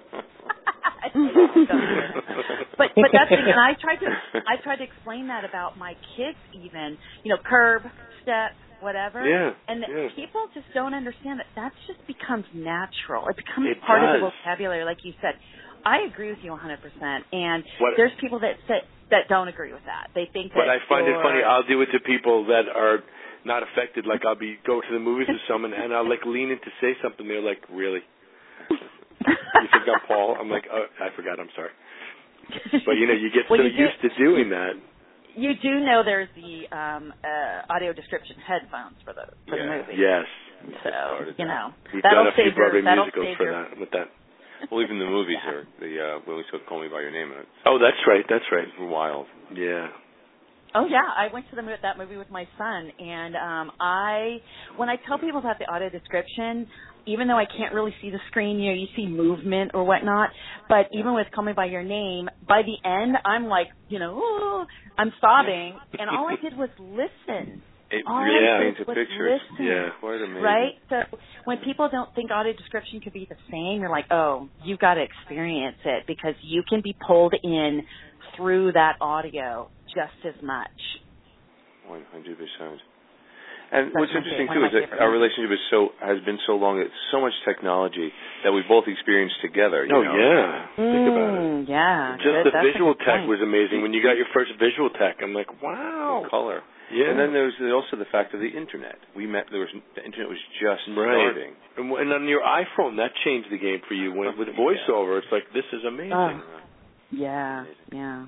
but but that's the, and I tried to I tried to explain that about my kids even, you know, curb, step, whatever. Yeah. And yeah. people just don't understand that that just becomes natural. It becomes it part does. of the vocabulary, like you said. I agree with you one hundred percent. And what, there's people that say, that don't agree with that. They think that But I find it you're, funny. I'll do it to people that are not affected. Like I'll be go to the movies with someone and I'll like lean in to say something. They're like, really? You think I'm Paul? I'm like, oh, I forgot. I'm sorry. But you know, you get well, so you used do, to doing that. You do know there's the um, uh, audio description headphones for the for yeah. the movie. Yes. So you know, we've that'll done a few save your, Broadway that'll musicals save for your, that with that. Well, even the movies yeah. are the uh, when we took "Call Me by Your Name." And oh, that's right. That's right. We're wild. Yeah. Oh yeah, I went to the that movie with my son, and um, I when I tell people about the audio description, even though I can't really see the screen, you know, you see movement or whatnot. But even with "Call Me by Your Name," by the end, I'm like, you know, oh, I'm sobbing, and all I did was listen. It all really I paints did a was picture. listen, Yeah, quite amazing. right? So when people don't think audio description could be the same, you're like, oh, you got to experience it because you can be pulled in through that audio just as much. One hundred percent. And That's what's my interesting favorite, too is that our ones. relationship is so has been so long. It's so much technology that we both experienced together. You oh know? yeah, Mm, think about it. Yeah, just good. the That's visual tech point. was amazing. When you got your first visual tech, I'm like, wow, The color. Yeah. And then there's also the fact of the internet. We met. There was the internet was just right. starting. And, and on your iPhone, that changed the game for you. When, with voiceover, it's like this is amazing. Oh. Yeah, yeah.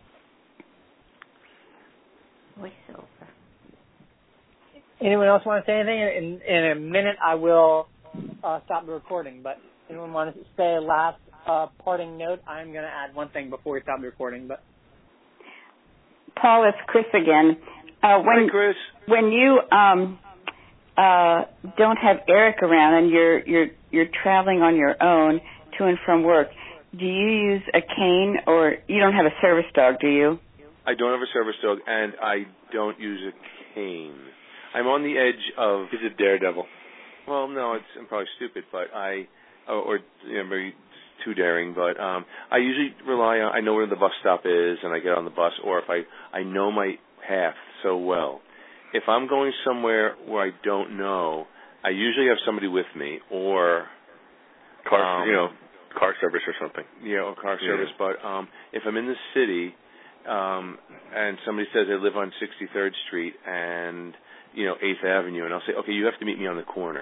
Voiceover. Anyone else want to say anything? In, in a minute, I will uh, stop the recording. But anyone want to say a last uh, parting note? I'm going to add one thing before we stop the recording. But Paul, it's Chris again. Uh, when Hi, Chris. when you um, uh, don't have Eric around and you're you're you're traveling on your own to and from work, do you use a cane or you don't have a service dog? Do you? I don't have a service dog, and I don't use a cane. I'm on the edge of. He's a daredevil. Well, no, it's I'm probably stupid, but I, or, or you know, maybe too daring. But um, I usually rely on. I know where the bus stop is, and I get on the bus. Or if I, I know my path so well. If I'm going somewhere where I don't know, I usually have somebody with me, or car, um, you know, car service or something. Yeah, or car Yeah. service. But um, if I'm in the city, um, and somebody says they live on sixty-third Street and you know, eighth Avenue, and I'll say, okay, you have to meet me on the corner, because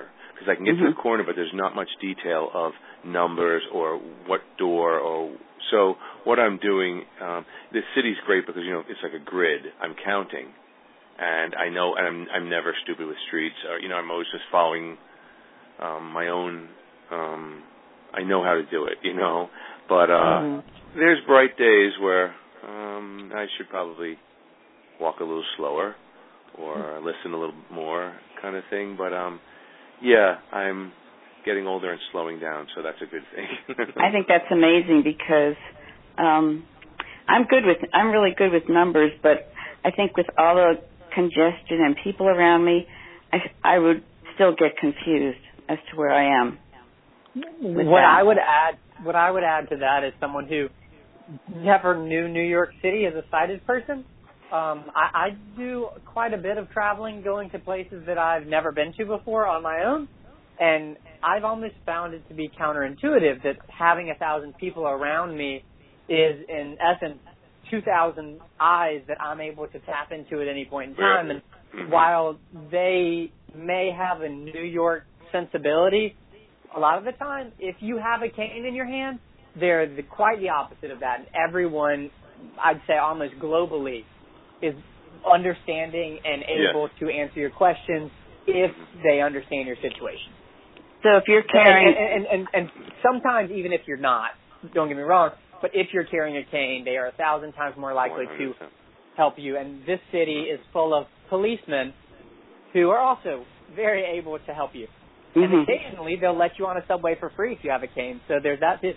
because I can get mm-hmm. to the corner, but there's not much detail of numbers or what door or so. What I'm doing, um, the city's great because you know it's like a grid. I'm counting, and I know, and I'm I'm never stupid with streets. Or you know, I'm always just following um, my own. Um, I know how to do it, you know. But uh, mm-hmm. there's bright days where um, I should probably walk a little slower or mm-hmm. listen a little more, kind of thing. But um, yeah, I'm getting older and slowing down, so that's a good thing. I think that's amazing because um, I'm good with I'm really good with numbers, but I think with all the congestion and people around me, I, I would still get confused as to where I am. What that. I would add, what I would add to that is someone who never knew New York City as a sighted person. Um, I, I do quite a bit of traveling, going to places that I've never been to before on my own, and I've almost found it to be counterintuitive that having a thousand people around me is, in essence, two thousand eyes that I'm able to tap into at any point in time. And while they may have a New York sensibility, a lot of the time, if you have a cane in your hand, they're the, quite the opposite of that. And everyone, I'd say almost globally, is understanding and able yes. to answer your questions if they understand your situation. So if you're carrying... And, and, and, and sometimes even if you're not, don't get me wrong, but if you're carrying a cane, they are a thousand times more likely one hundred percent to help you. And this city is full of policemen who are also very able to help you. And mm-hmm. occasionally they'll let you on a subway for free if you have a cane. So there's that bit.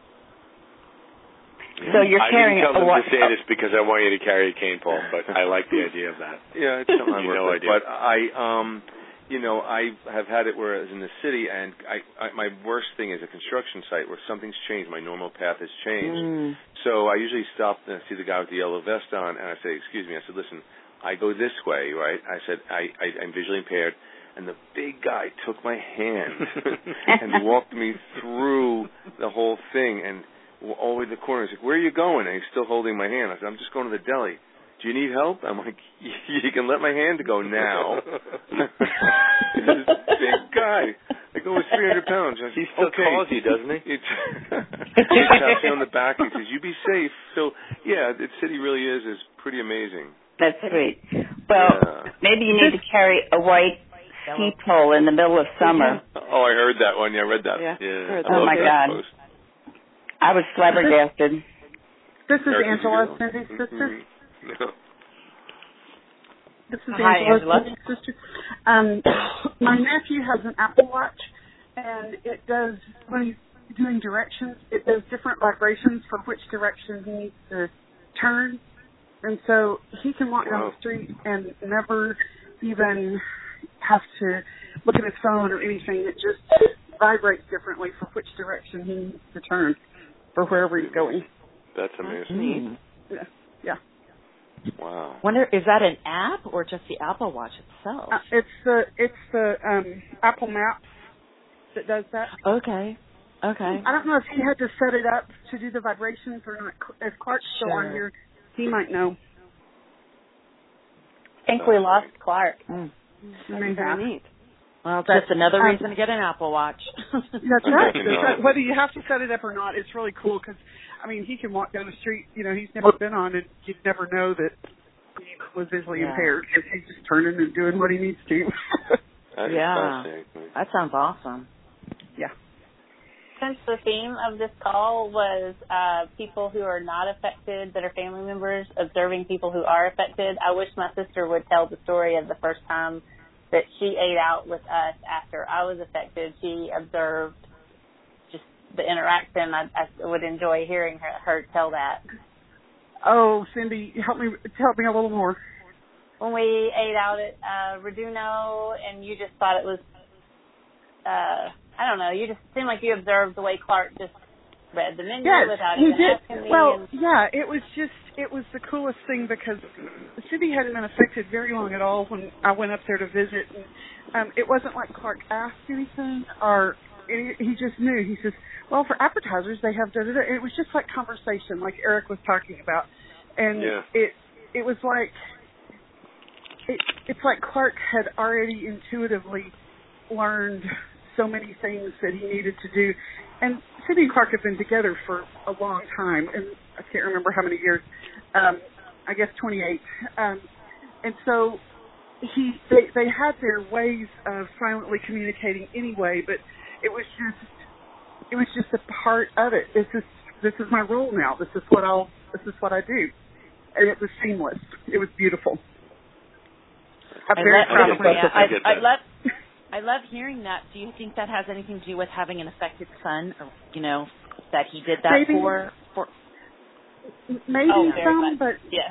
So you're I carrying didn't tell a them what? to say this because I want you to carry a cane, Paul, but I like the idea of that. Yeah, it's something I work no with. idea. But I, um, you know, I have had it where I was in the city, and I, I, my worst thing is a construction site where something's changed. My normal path has changed. Mm. So I usually stop and I see the guy with the yellow vest on, and I say, excuse me. I said, listen, I go this way, right? I said, I, I, I'm visually impaired. And the big guy took my hand and walked me through the whole thing and all the way to the corner. He's like, where are you going? And he's still holding my hand. I said, I'm just going to the deli. Do you need help? I'm like, you can let my hand go now. This big guy. I go, it's three hundred pounds. I said, he still okay. calls you, doesn't he? It's he taps me on the back and says, you be safe. So, yeah, the city really is is pretty amazing. That's great. Well, yeah. maybe you need to carry a white ski pole in the middle of summer. Oh, I heard that one. Yeah, I read that. Yeah. yeah. Oh, my God. Post. I was flabbergasted. This is Eric, Angela, Cindy's sister. Mm-hmm. No. This is Hi, Angela, Angela. Cindy's sister. Um, my nephew has an Apple Watch, and it does, when he's doing directions, it does different vibrations for which direction he needs to turn. And so he can walk down the street and never even have to look at his phone or anything. It just vibrates differently for which direction he needs to turn for wherever he's going. That's amazing. Mm-hmm. Yeah. Yeah. Wow. Wonder, is that an app or just the Apple Watch itself? Uh, it's the it's the um, Apple Maps that does that. Okay. Okay. I don't know if he had to set it up to do the vibrations or not. If Clark's still sure. on here, he might know. I think we lost Clark. Mm. Very neat. Well, that's just another um, reason to get an Apple Watch. That's right. That's right. Whether you have to set it up or not, it's really cool because, I mean, he can walk down the street. You know, he's never been on it. You'd never know that he was visually yeah. impaired because he's just turning and doing what he needs to. That yeah. That sounds awesome. Yeah. Since the theme of this call was uh, people who are not affected that are family members observing people who are affected, I wish my sister would tell the story of the first time that she ate out with us after I was affected. She observed just the interaction. I, I would enjoy hearing her, her tell that. Oh, Cindy, help me help me a little more. When we ate out at uh, Raduno, and you just thought it was, uh, I don't know, you just seemed like you observed the way Clark just read the menu yes, without he even did. asking me. Well, and, yeah, it was just, it was the coolest thing because Cindy hadn't been affected very long at all when I went up there to visit. And, um, it wasn't like Clark asked anything or he, he just knew. He says, well, for appetizers, they have da-da-da. It was just like conversation, like Eric was talking about. And yeah. it it was like, it, it's like Clark had already intuitively learned so many things that he needed to do. And Cindy and Clark have been together for a long time, and I can't remember how many years. Um, I guess twenty-eight. Um, and so he, they, they had their ways of silently communicating anyway, but it was just, it was just a part of it. This is, this is my role now. This is what I'll, this is what I do. And it was seamless. It was beautiful. I'm I very love, proud of myself. I, I, I love, I love hearing that. Do you think that has anything to do with having an affected son, or you know, that he did that Maybe. for? for Maybe oh, some, but yes.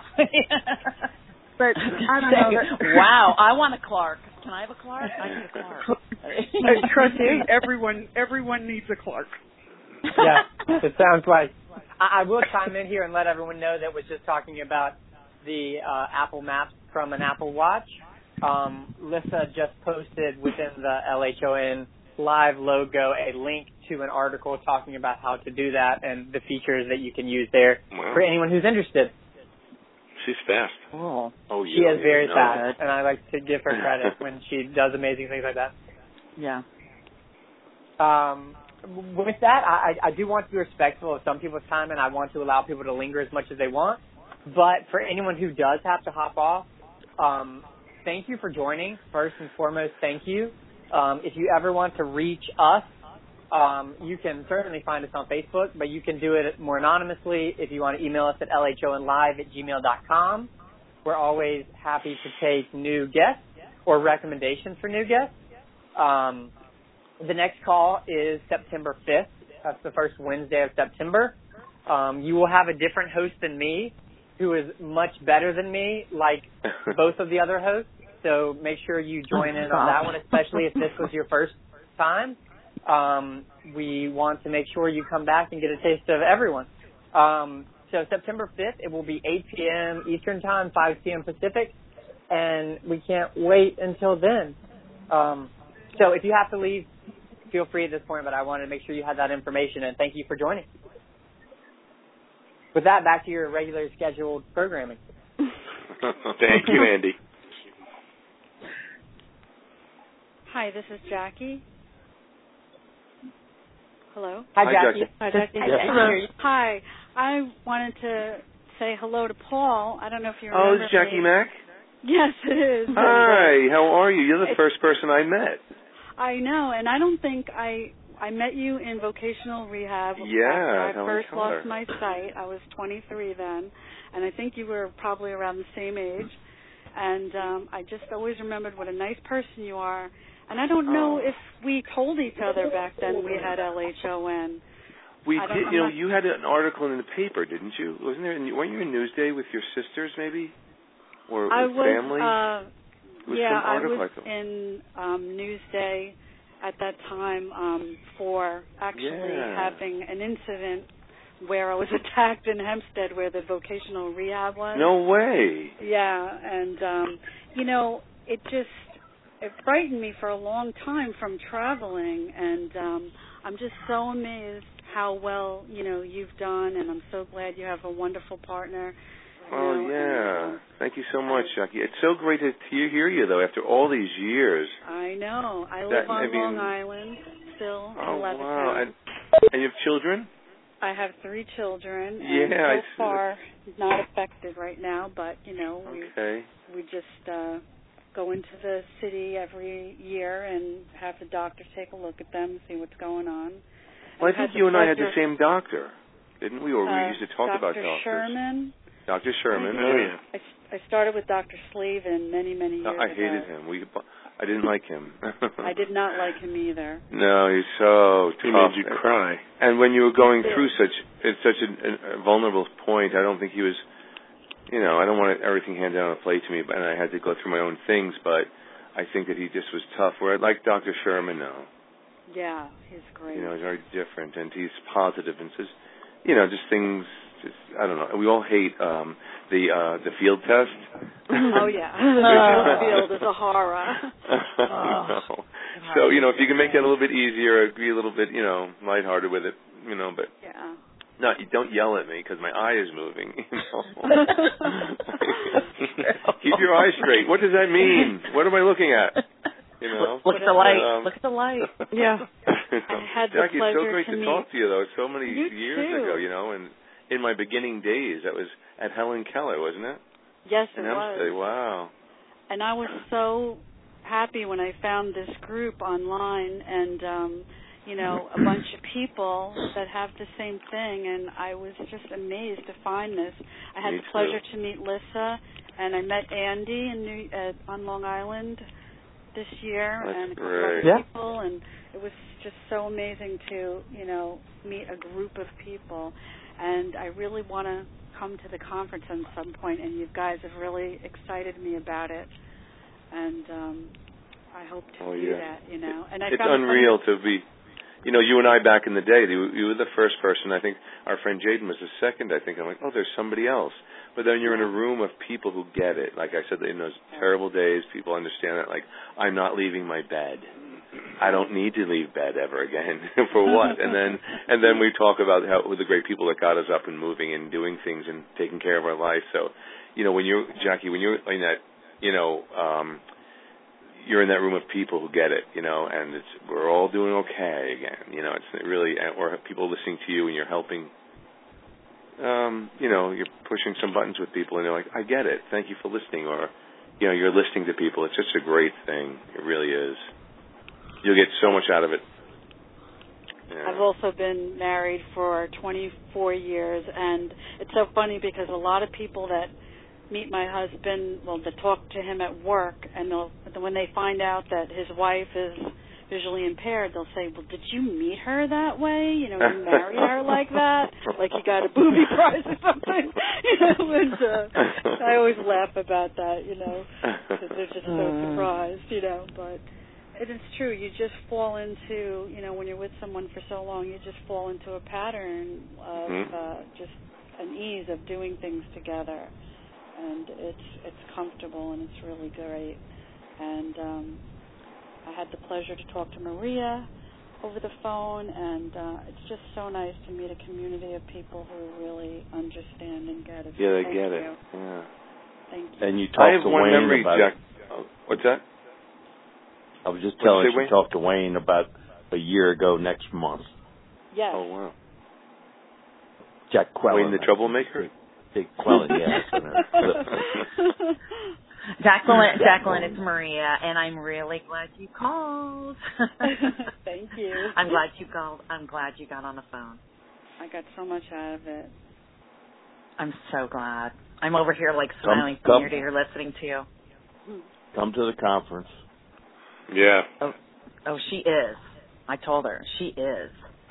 but I don't know. That, wow, I want a Clark. Can I have a Clark? I need a Clark. uh, trust me, everyone everyone needs a Clark. Yeah, it sounds like. I, I will chime in here and let everyone know that we're just talking about the uh, Apple Maps from an Apple Watch. Um, Lissa just posted within the L H O N Live logo a link to an article talking about how to do that and the features that you can use there Wow. for anyone who's interested. She's fast. Oh, oh she yeah, is very no. fast, and I like to give her credit when she does amazing things like that. Yeah. Um, with that, I, I do want to be respectful of some people's time, and I want to allow people to linger as much as they want. But for anyone who does have to hop off, um, thank you for joining. First and foremost, thank you. Um, if you ever want to reach us, um, you can certainly find us on Facebook, but you can do it more anonymously if you want to email us at L H O N live at gmail dot com. We're always happy to take new guests or recommendations for new guests. Um, the next call is September fifth. That's the first Wednesday of September. Um, you will have a different host than me, who is much better than me, like both of the other hosts. So make sure you join in on that one, especially if this was your first time. Um, we want to make sure you come back and get a taste of everyone. Um, so September fifth, it will be eight p.m. Eastern Time, five p.m. Pacific, and we can't wait until then. Um, so if you have to leave, feel free at this point, but I wanted to make sure you had that information, and thank you for joining. With that, back to your regular scheduled programming. Thank you, Andy. Hi, this is Jackie. Hello? Hi, Jackie. Hi, Jackie. Yes. Hello. Hi. I wanted to say hello to Paul. I don't know if you remember Oh, it's Jackie me. Mack? Yes, it is. Hi, how are you? You're the It's- first person I met. I know, and I don't think I I met you in vocational rehab. Yeah, after tell I me first color. lost my sight. I was twenty-three then, and I think you were probably around the same age. And um, I just always remembered what a nice person you are. And I don't know Oh. if we told each other back then we had L H O N. We I don't- did, I'm you know, not- you had an article in the paper, didn't you? Wasn't there? Weren't you in Newsday with your sisters, maybe, or I with was, family? uh, It was yeah, some I article, was I thought. in um, Newsday at that time um, for actually Yeah. having an incident where I was attacked in Hempstead, where the vocational rehab was. No way. Yeah, and um, you know, it just it frightened me for a long time from traveling, and um, I'm just so amazed how well you know you've done, and I'm so glad you have a wonderful partner. You Oh know, yeah, and, thank you so much, Jackie. It's so great to hear hear you though after all these years. I know. I That- live on I mean- Long Island still Oh in Levittown. wow, and, and you have children? I have three children, and Yeah, so I see. far not affected right now. But you know, we Okay. we just uh, go into the city every year and have the doctor take a look at them, see what's going on. Well, I've I think had you the and I had the pleasure- same doctor, didn't we? Or we uh, used to talk about Doctor doctors. Sherman. Doctor Sherman. I, Oh yeah. I, I started with Doctor Slavin many many years I hated ago. him. We, I didn't like him. I did not like him either. No, he's so He tough. made you cry. And when you were going He did. through such at such a, a vulnerable point, I don't think he was. You know, I don't want everything handed down a plate to me, and I had to go through my own things. But I think that he just was tough. Where I like Doctor Sherman now. Yeah, he's great. You know, he's very different, and he's positive and says, you know, just things. Just I don't know. We all hate um, the uh, the field test. Oh yeah, the field is a horror. No. So you know, if you can make that a little bit easier, be a little bit, you know, lighthearted with it, you know, but Yeah. no, you don't yell at me because my eye is moving. You know? Keep your eyes straight. What does that mean? What am I looking at? You know, look at the light. Um, look at the light. Yeah. I had the Jackie, pleasure it's so great to, to meet. talk to you, though. So many You years too. ago, you know, and in my beginning days, that was at Helen Keller, wasn't it? Yes, it in was. Hempstead. Wow. And I was so happy when I found this group online and, um, you know, a bunch of people that have the same thing, and I was just amazed to find this. I had Me the pleasure too. to meet Lissa, and I met Andy in New, uh, on Long Island this year, That's and a couple great. other Yeah. people, and it was just so amazing to, you know, meet a group of people. And I really want to come to the conference at some point, and you guys have really excited me about it, and um, I hope to Oh, do yeah. that, you know. And I It's found unreal to be, you know, you and I back in the day, you, you were the first person. I think our friend Jaden was the second. I think I'm like, oh, there's somebody else. But then you're in a room of people who get it. Like I said, in those terrible days, people understand that, like, I'm not leaving my bed. I don't need to leave bed ever again. For what? And then and then we talk about how the great people that got us up and moving and doing things and taking care of our life. So, you know, when you're, Jackie, when you're in that, you know, um, you're in that room of people who get it, you know, and it's we're all doing okay again. You know, it's really, or people listening to you and you're helping. Um, you know, you're pushing some buttons with people, and they're like, "I get it. Thank you for listening." Or, you know, you're listening to people. It's just a great thing. It really is. You'll get so much out of it. Yeah. I've also been married for twenty-four years, and it's so funny because a lot of people that meet my husband, well, that talk to him at work, and they'll, when they find out that his wife is visually impaired, they'll say, well, did you meet her that way? You know, you married her like that? Like you got a booby prize or something? You know, and uh, I always laugh about that, you know, because they're just so surprised, you know, but it is true. You just fall into, you know, when you're with someone for so long, you just fall into a pattern of mm-hmm. uh, just an ease of doing things together, and it's it's comfortable and it's really great. And um, I had the pleasure to talk to Maria over the phone, and uh, it's just so nice to meet a community of people who really understand and get it. Yeah, they Thank get you. it. Yeah. Thank you. And you I talked have to one Wayne memory, about Jack. it. Oh, what's that? I was just What'd telling you you, say, Wayne? talked to Wayne about a year ago next month. Yes. Oh, wow. Jack Quellen. Wayne the troublemaker? Dick Quellen, yes. Jacqueline, Jacqueline, it's Maria, and I'm really glad you called. Thank you. I'm glad you called. I'm glad you got on the phone. I got so much out of it. I'm so glad. I'm over here like Come- smiling come. from ear to ear listening to you. Come to the conference. Yeah. Oh, oh, she is. I told her she is.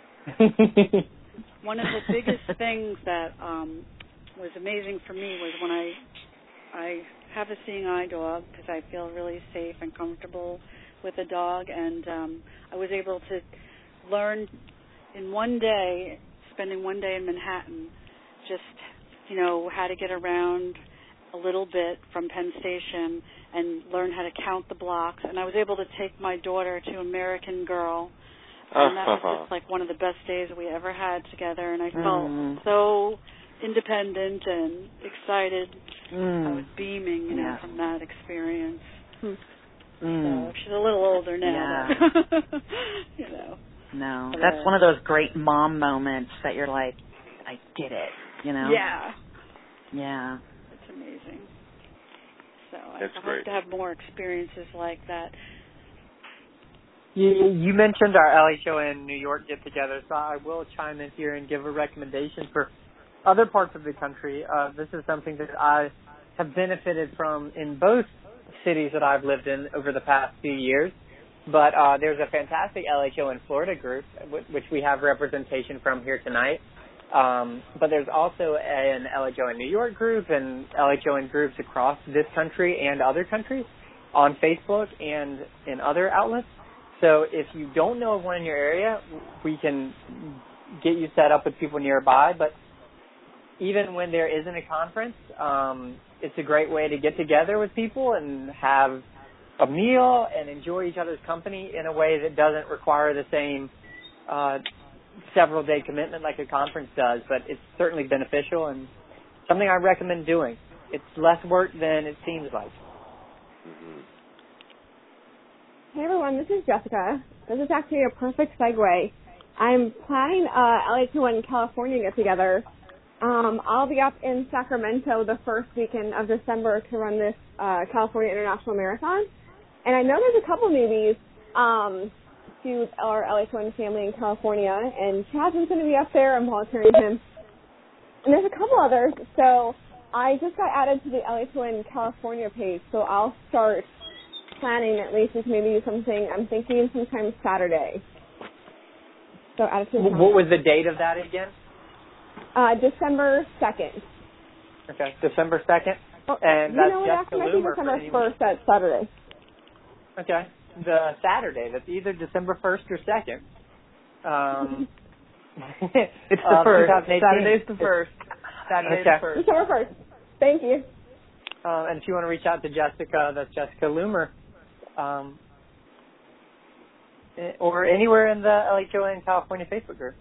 One of the biggest things that um, was amazing for me was when I I have a seeing eye dog because I feel really safe and comfortable with a dog, and um, I was able to learn in one day, spending one day in Manhattan, just, you know, how to get around a little bit from Penn Station and learn how to count the blocks. And I was able to take my daughter to American Girl, and that was just like one of the best days we ever had together, and I felt Mm. so independent and excited. Mm. I was beaming, you know, Yeah. from that experience. Mm. So she's a little older now, Yeah. but, you know. No, But, that's uh, one of those great mom moments that you're like, I did it, you know? Yeah. Yeah. It's amazing. So That's I hope great. to have more experiences like that. You, you mentioned our L H O N New York get-together, so I will chime in here and give a recommendation for other parts of the country. Uh, this is something that I have benefited from in both cities that I've lived in over the past few years. But uh, there's a fantastic L H O N Florida group, which we have representation from here tonight. Um, but there's also an L H O N New York group and L H O N groups across this country and other countries on Facebook and in other outlets. So if you don't know of one in your area, we can get you set up with people nearby. But even when there isn't a conference, um, it's a great way to get together with people and have a meal and enjoy each other's company in a way that doesn't require the same uh, several-day commitment like a conference does. But it's certainly beneficial and something I recommend doing. It's less work than it seems like. Mm-hmm. Hey everyone, this is Jessica. This is actually a perfect segue. I'm planning a L H O N California get together. Um, I'll be up in Sacramento the first weekend of December to run this uh, California International Marathon. And I know there's a couple newbies um, to our L H O N family in California, and Chaz is going to be up there. I'm volunteering him. And there's a couple others. So I just got added to the L H O N California page, so I'll start planning at least to maybe do something. I'm thinking sometime Saturday. So add it to the What was the date of that again? Uh, December second. Okay, December second. Oh, and you that's know what, Jessica actually, I think Loomer. December for first, that's Saturday. Okay, the Saturday. That's either December first or second. Um, it's the uh, first. twenty eighteen. Saturday's the first. Saturday's okay. the first. December first. Thank you. Uh, and if you want to reach out to Jessica, that's Jessica Loomer. Um, or anywhere in the L H O N California Facebook group.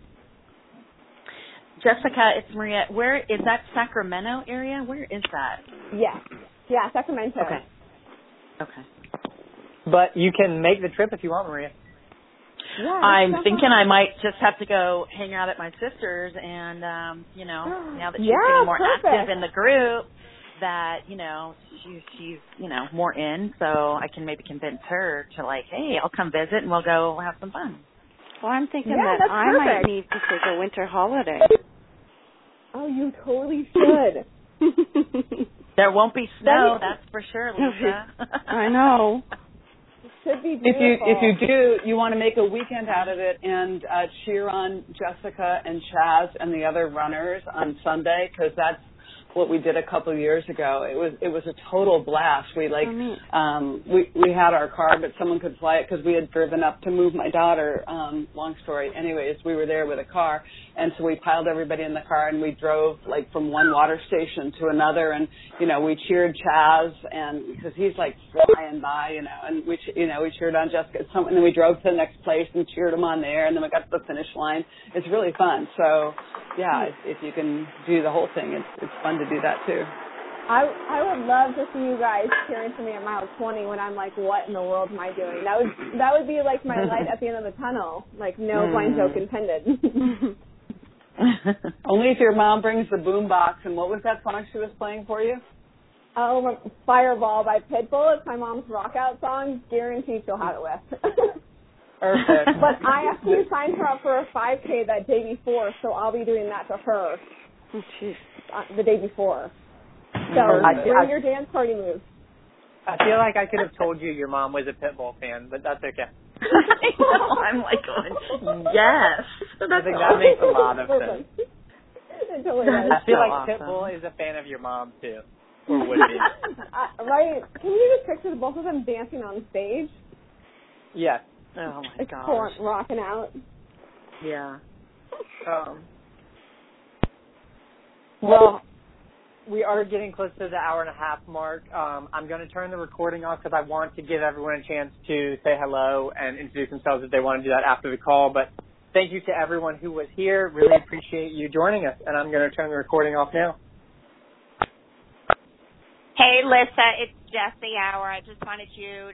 Jessica, it's Maria. Where is that Sacramento area? Where is that? Yes. Yeah, Sacramento. Okay. Okay. But you can make the trip if you want, Maria. Yeah, I'm so thinking fun. I might just have to go hang out at my sister's, and um, you know, now that she's Yeah, getting more perfect. active in the group, that you know she, she's you know more in, so I can maybe convince her to like, hey, I'll come visit and we'll go have some fun. Well, I'm thinking Yeah, that that's I might perfect. need to take a winter holiday. Oh, you totally should. There won't be snow, That is- that's for sure, Lisa. I know. Should be If you beautiful. if you do, you want to make a weekend out of it and uh, cheer on Jessica and Chaz and the other runners on Sunday, because that's what we did a couple of years ago. It was it was a total blast. We like um, we we had our car, but someone could fly it because we had driven up to move my daughter. Um, long story. Anyways, we were there with a car, and so we piled everybody in the car and we drove like from one water station to another, and you know we cheered Chaz and because he's like flying by, you know, and we you know we cheered on Jessica, and then we drove to the next place and cheered him on there, and then we got to the finish line. It's really fun. So yeah, if, if you can do the whole thing, it's it's fun to do that too. I I would love to see you guys cheering for me at mile twenty when I'm like, what in the world am I doing? That would that would be like my light at the end of the tunnel. Like no Mm. blind joke intended. Only if your mom brings the boom box. And what was that song she was playing for you? Oh, Fireball by Pitbull. It's my mom's rock out song. Guaranteed she'll have it with. Perfect. But I actually signed her up for a five K that day before, so I'll be doing that to her uh, the day before. So I- bring I- your dance party moves. I feel like I could have told you your mom was a Pitbull fan, but that's okay. I know. I'm like going, yes. I think that makes a lot of sense. It totally does. I feel so like awesome. Pitbull is a fan of your mom too, or would be. uh, right? Can you just picture both of them dancing on stage? Yes. Oh my Like gosh. full on rocking out. Yeah. Um, well, we are getting close to the hour and a half mark. Um, I'm going to turn the recording off because I want to give everyone a chance to say hello and introduce themselves if they want to do that after the call. But thank you to everyone who was here. Really appreciate you joining us. And I'm going to turn the recording off now. Hey, Lisa, it's Jessie Hour. I just wanted you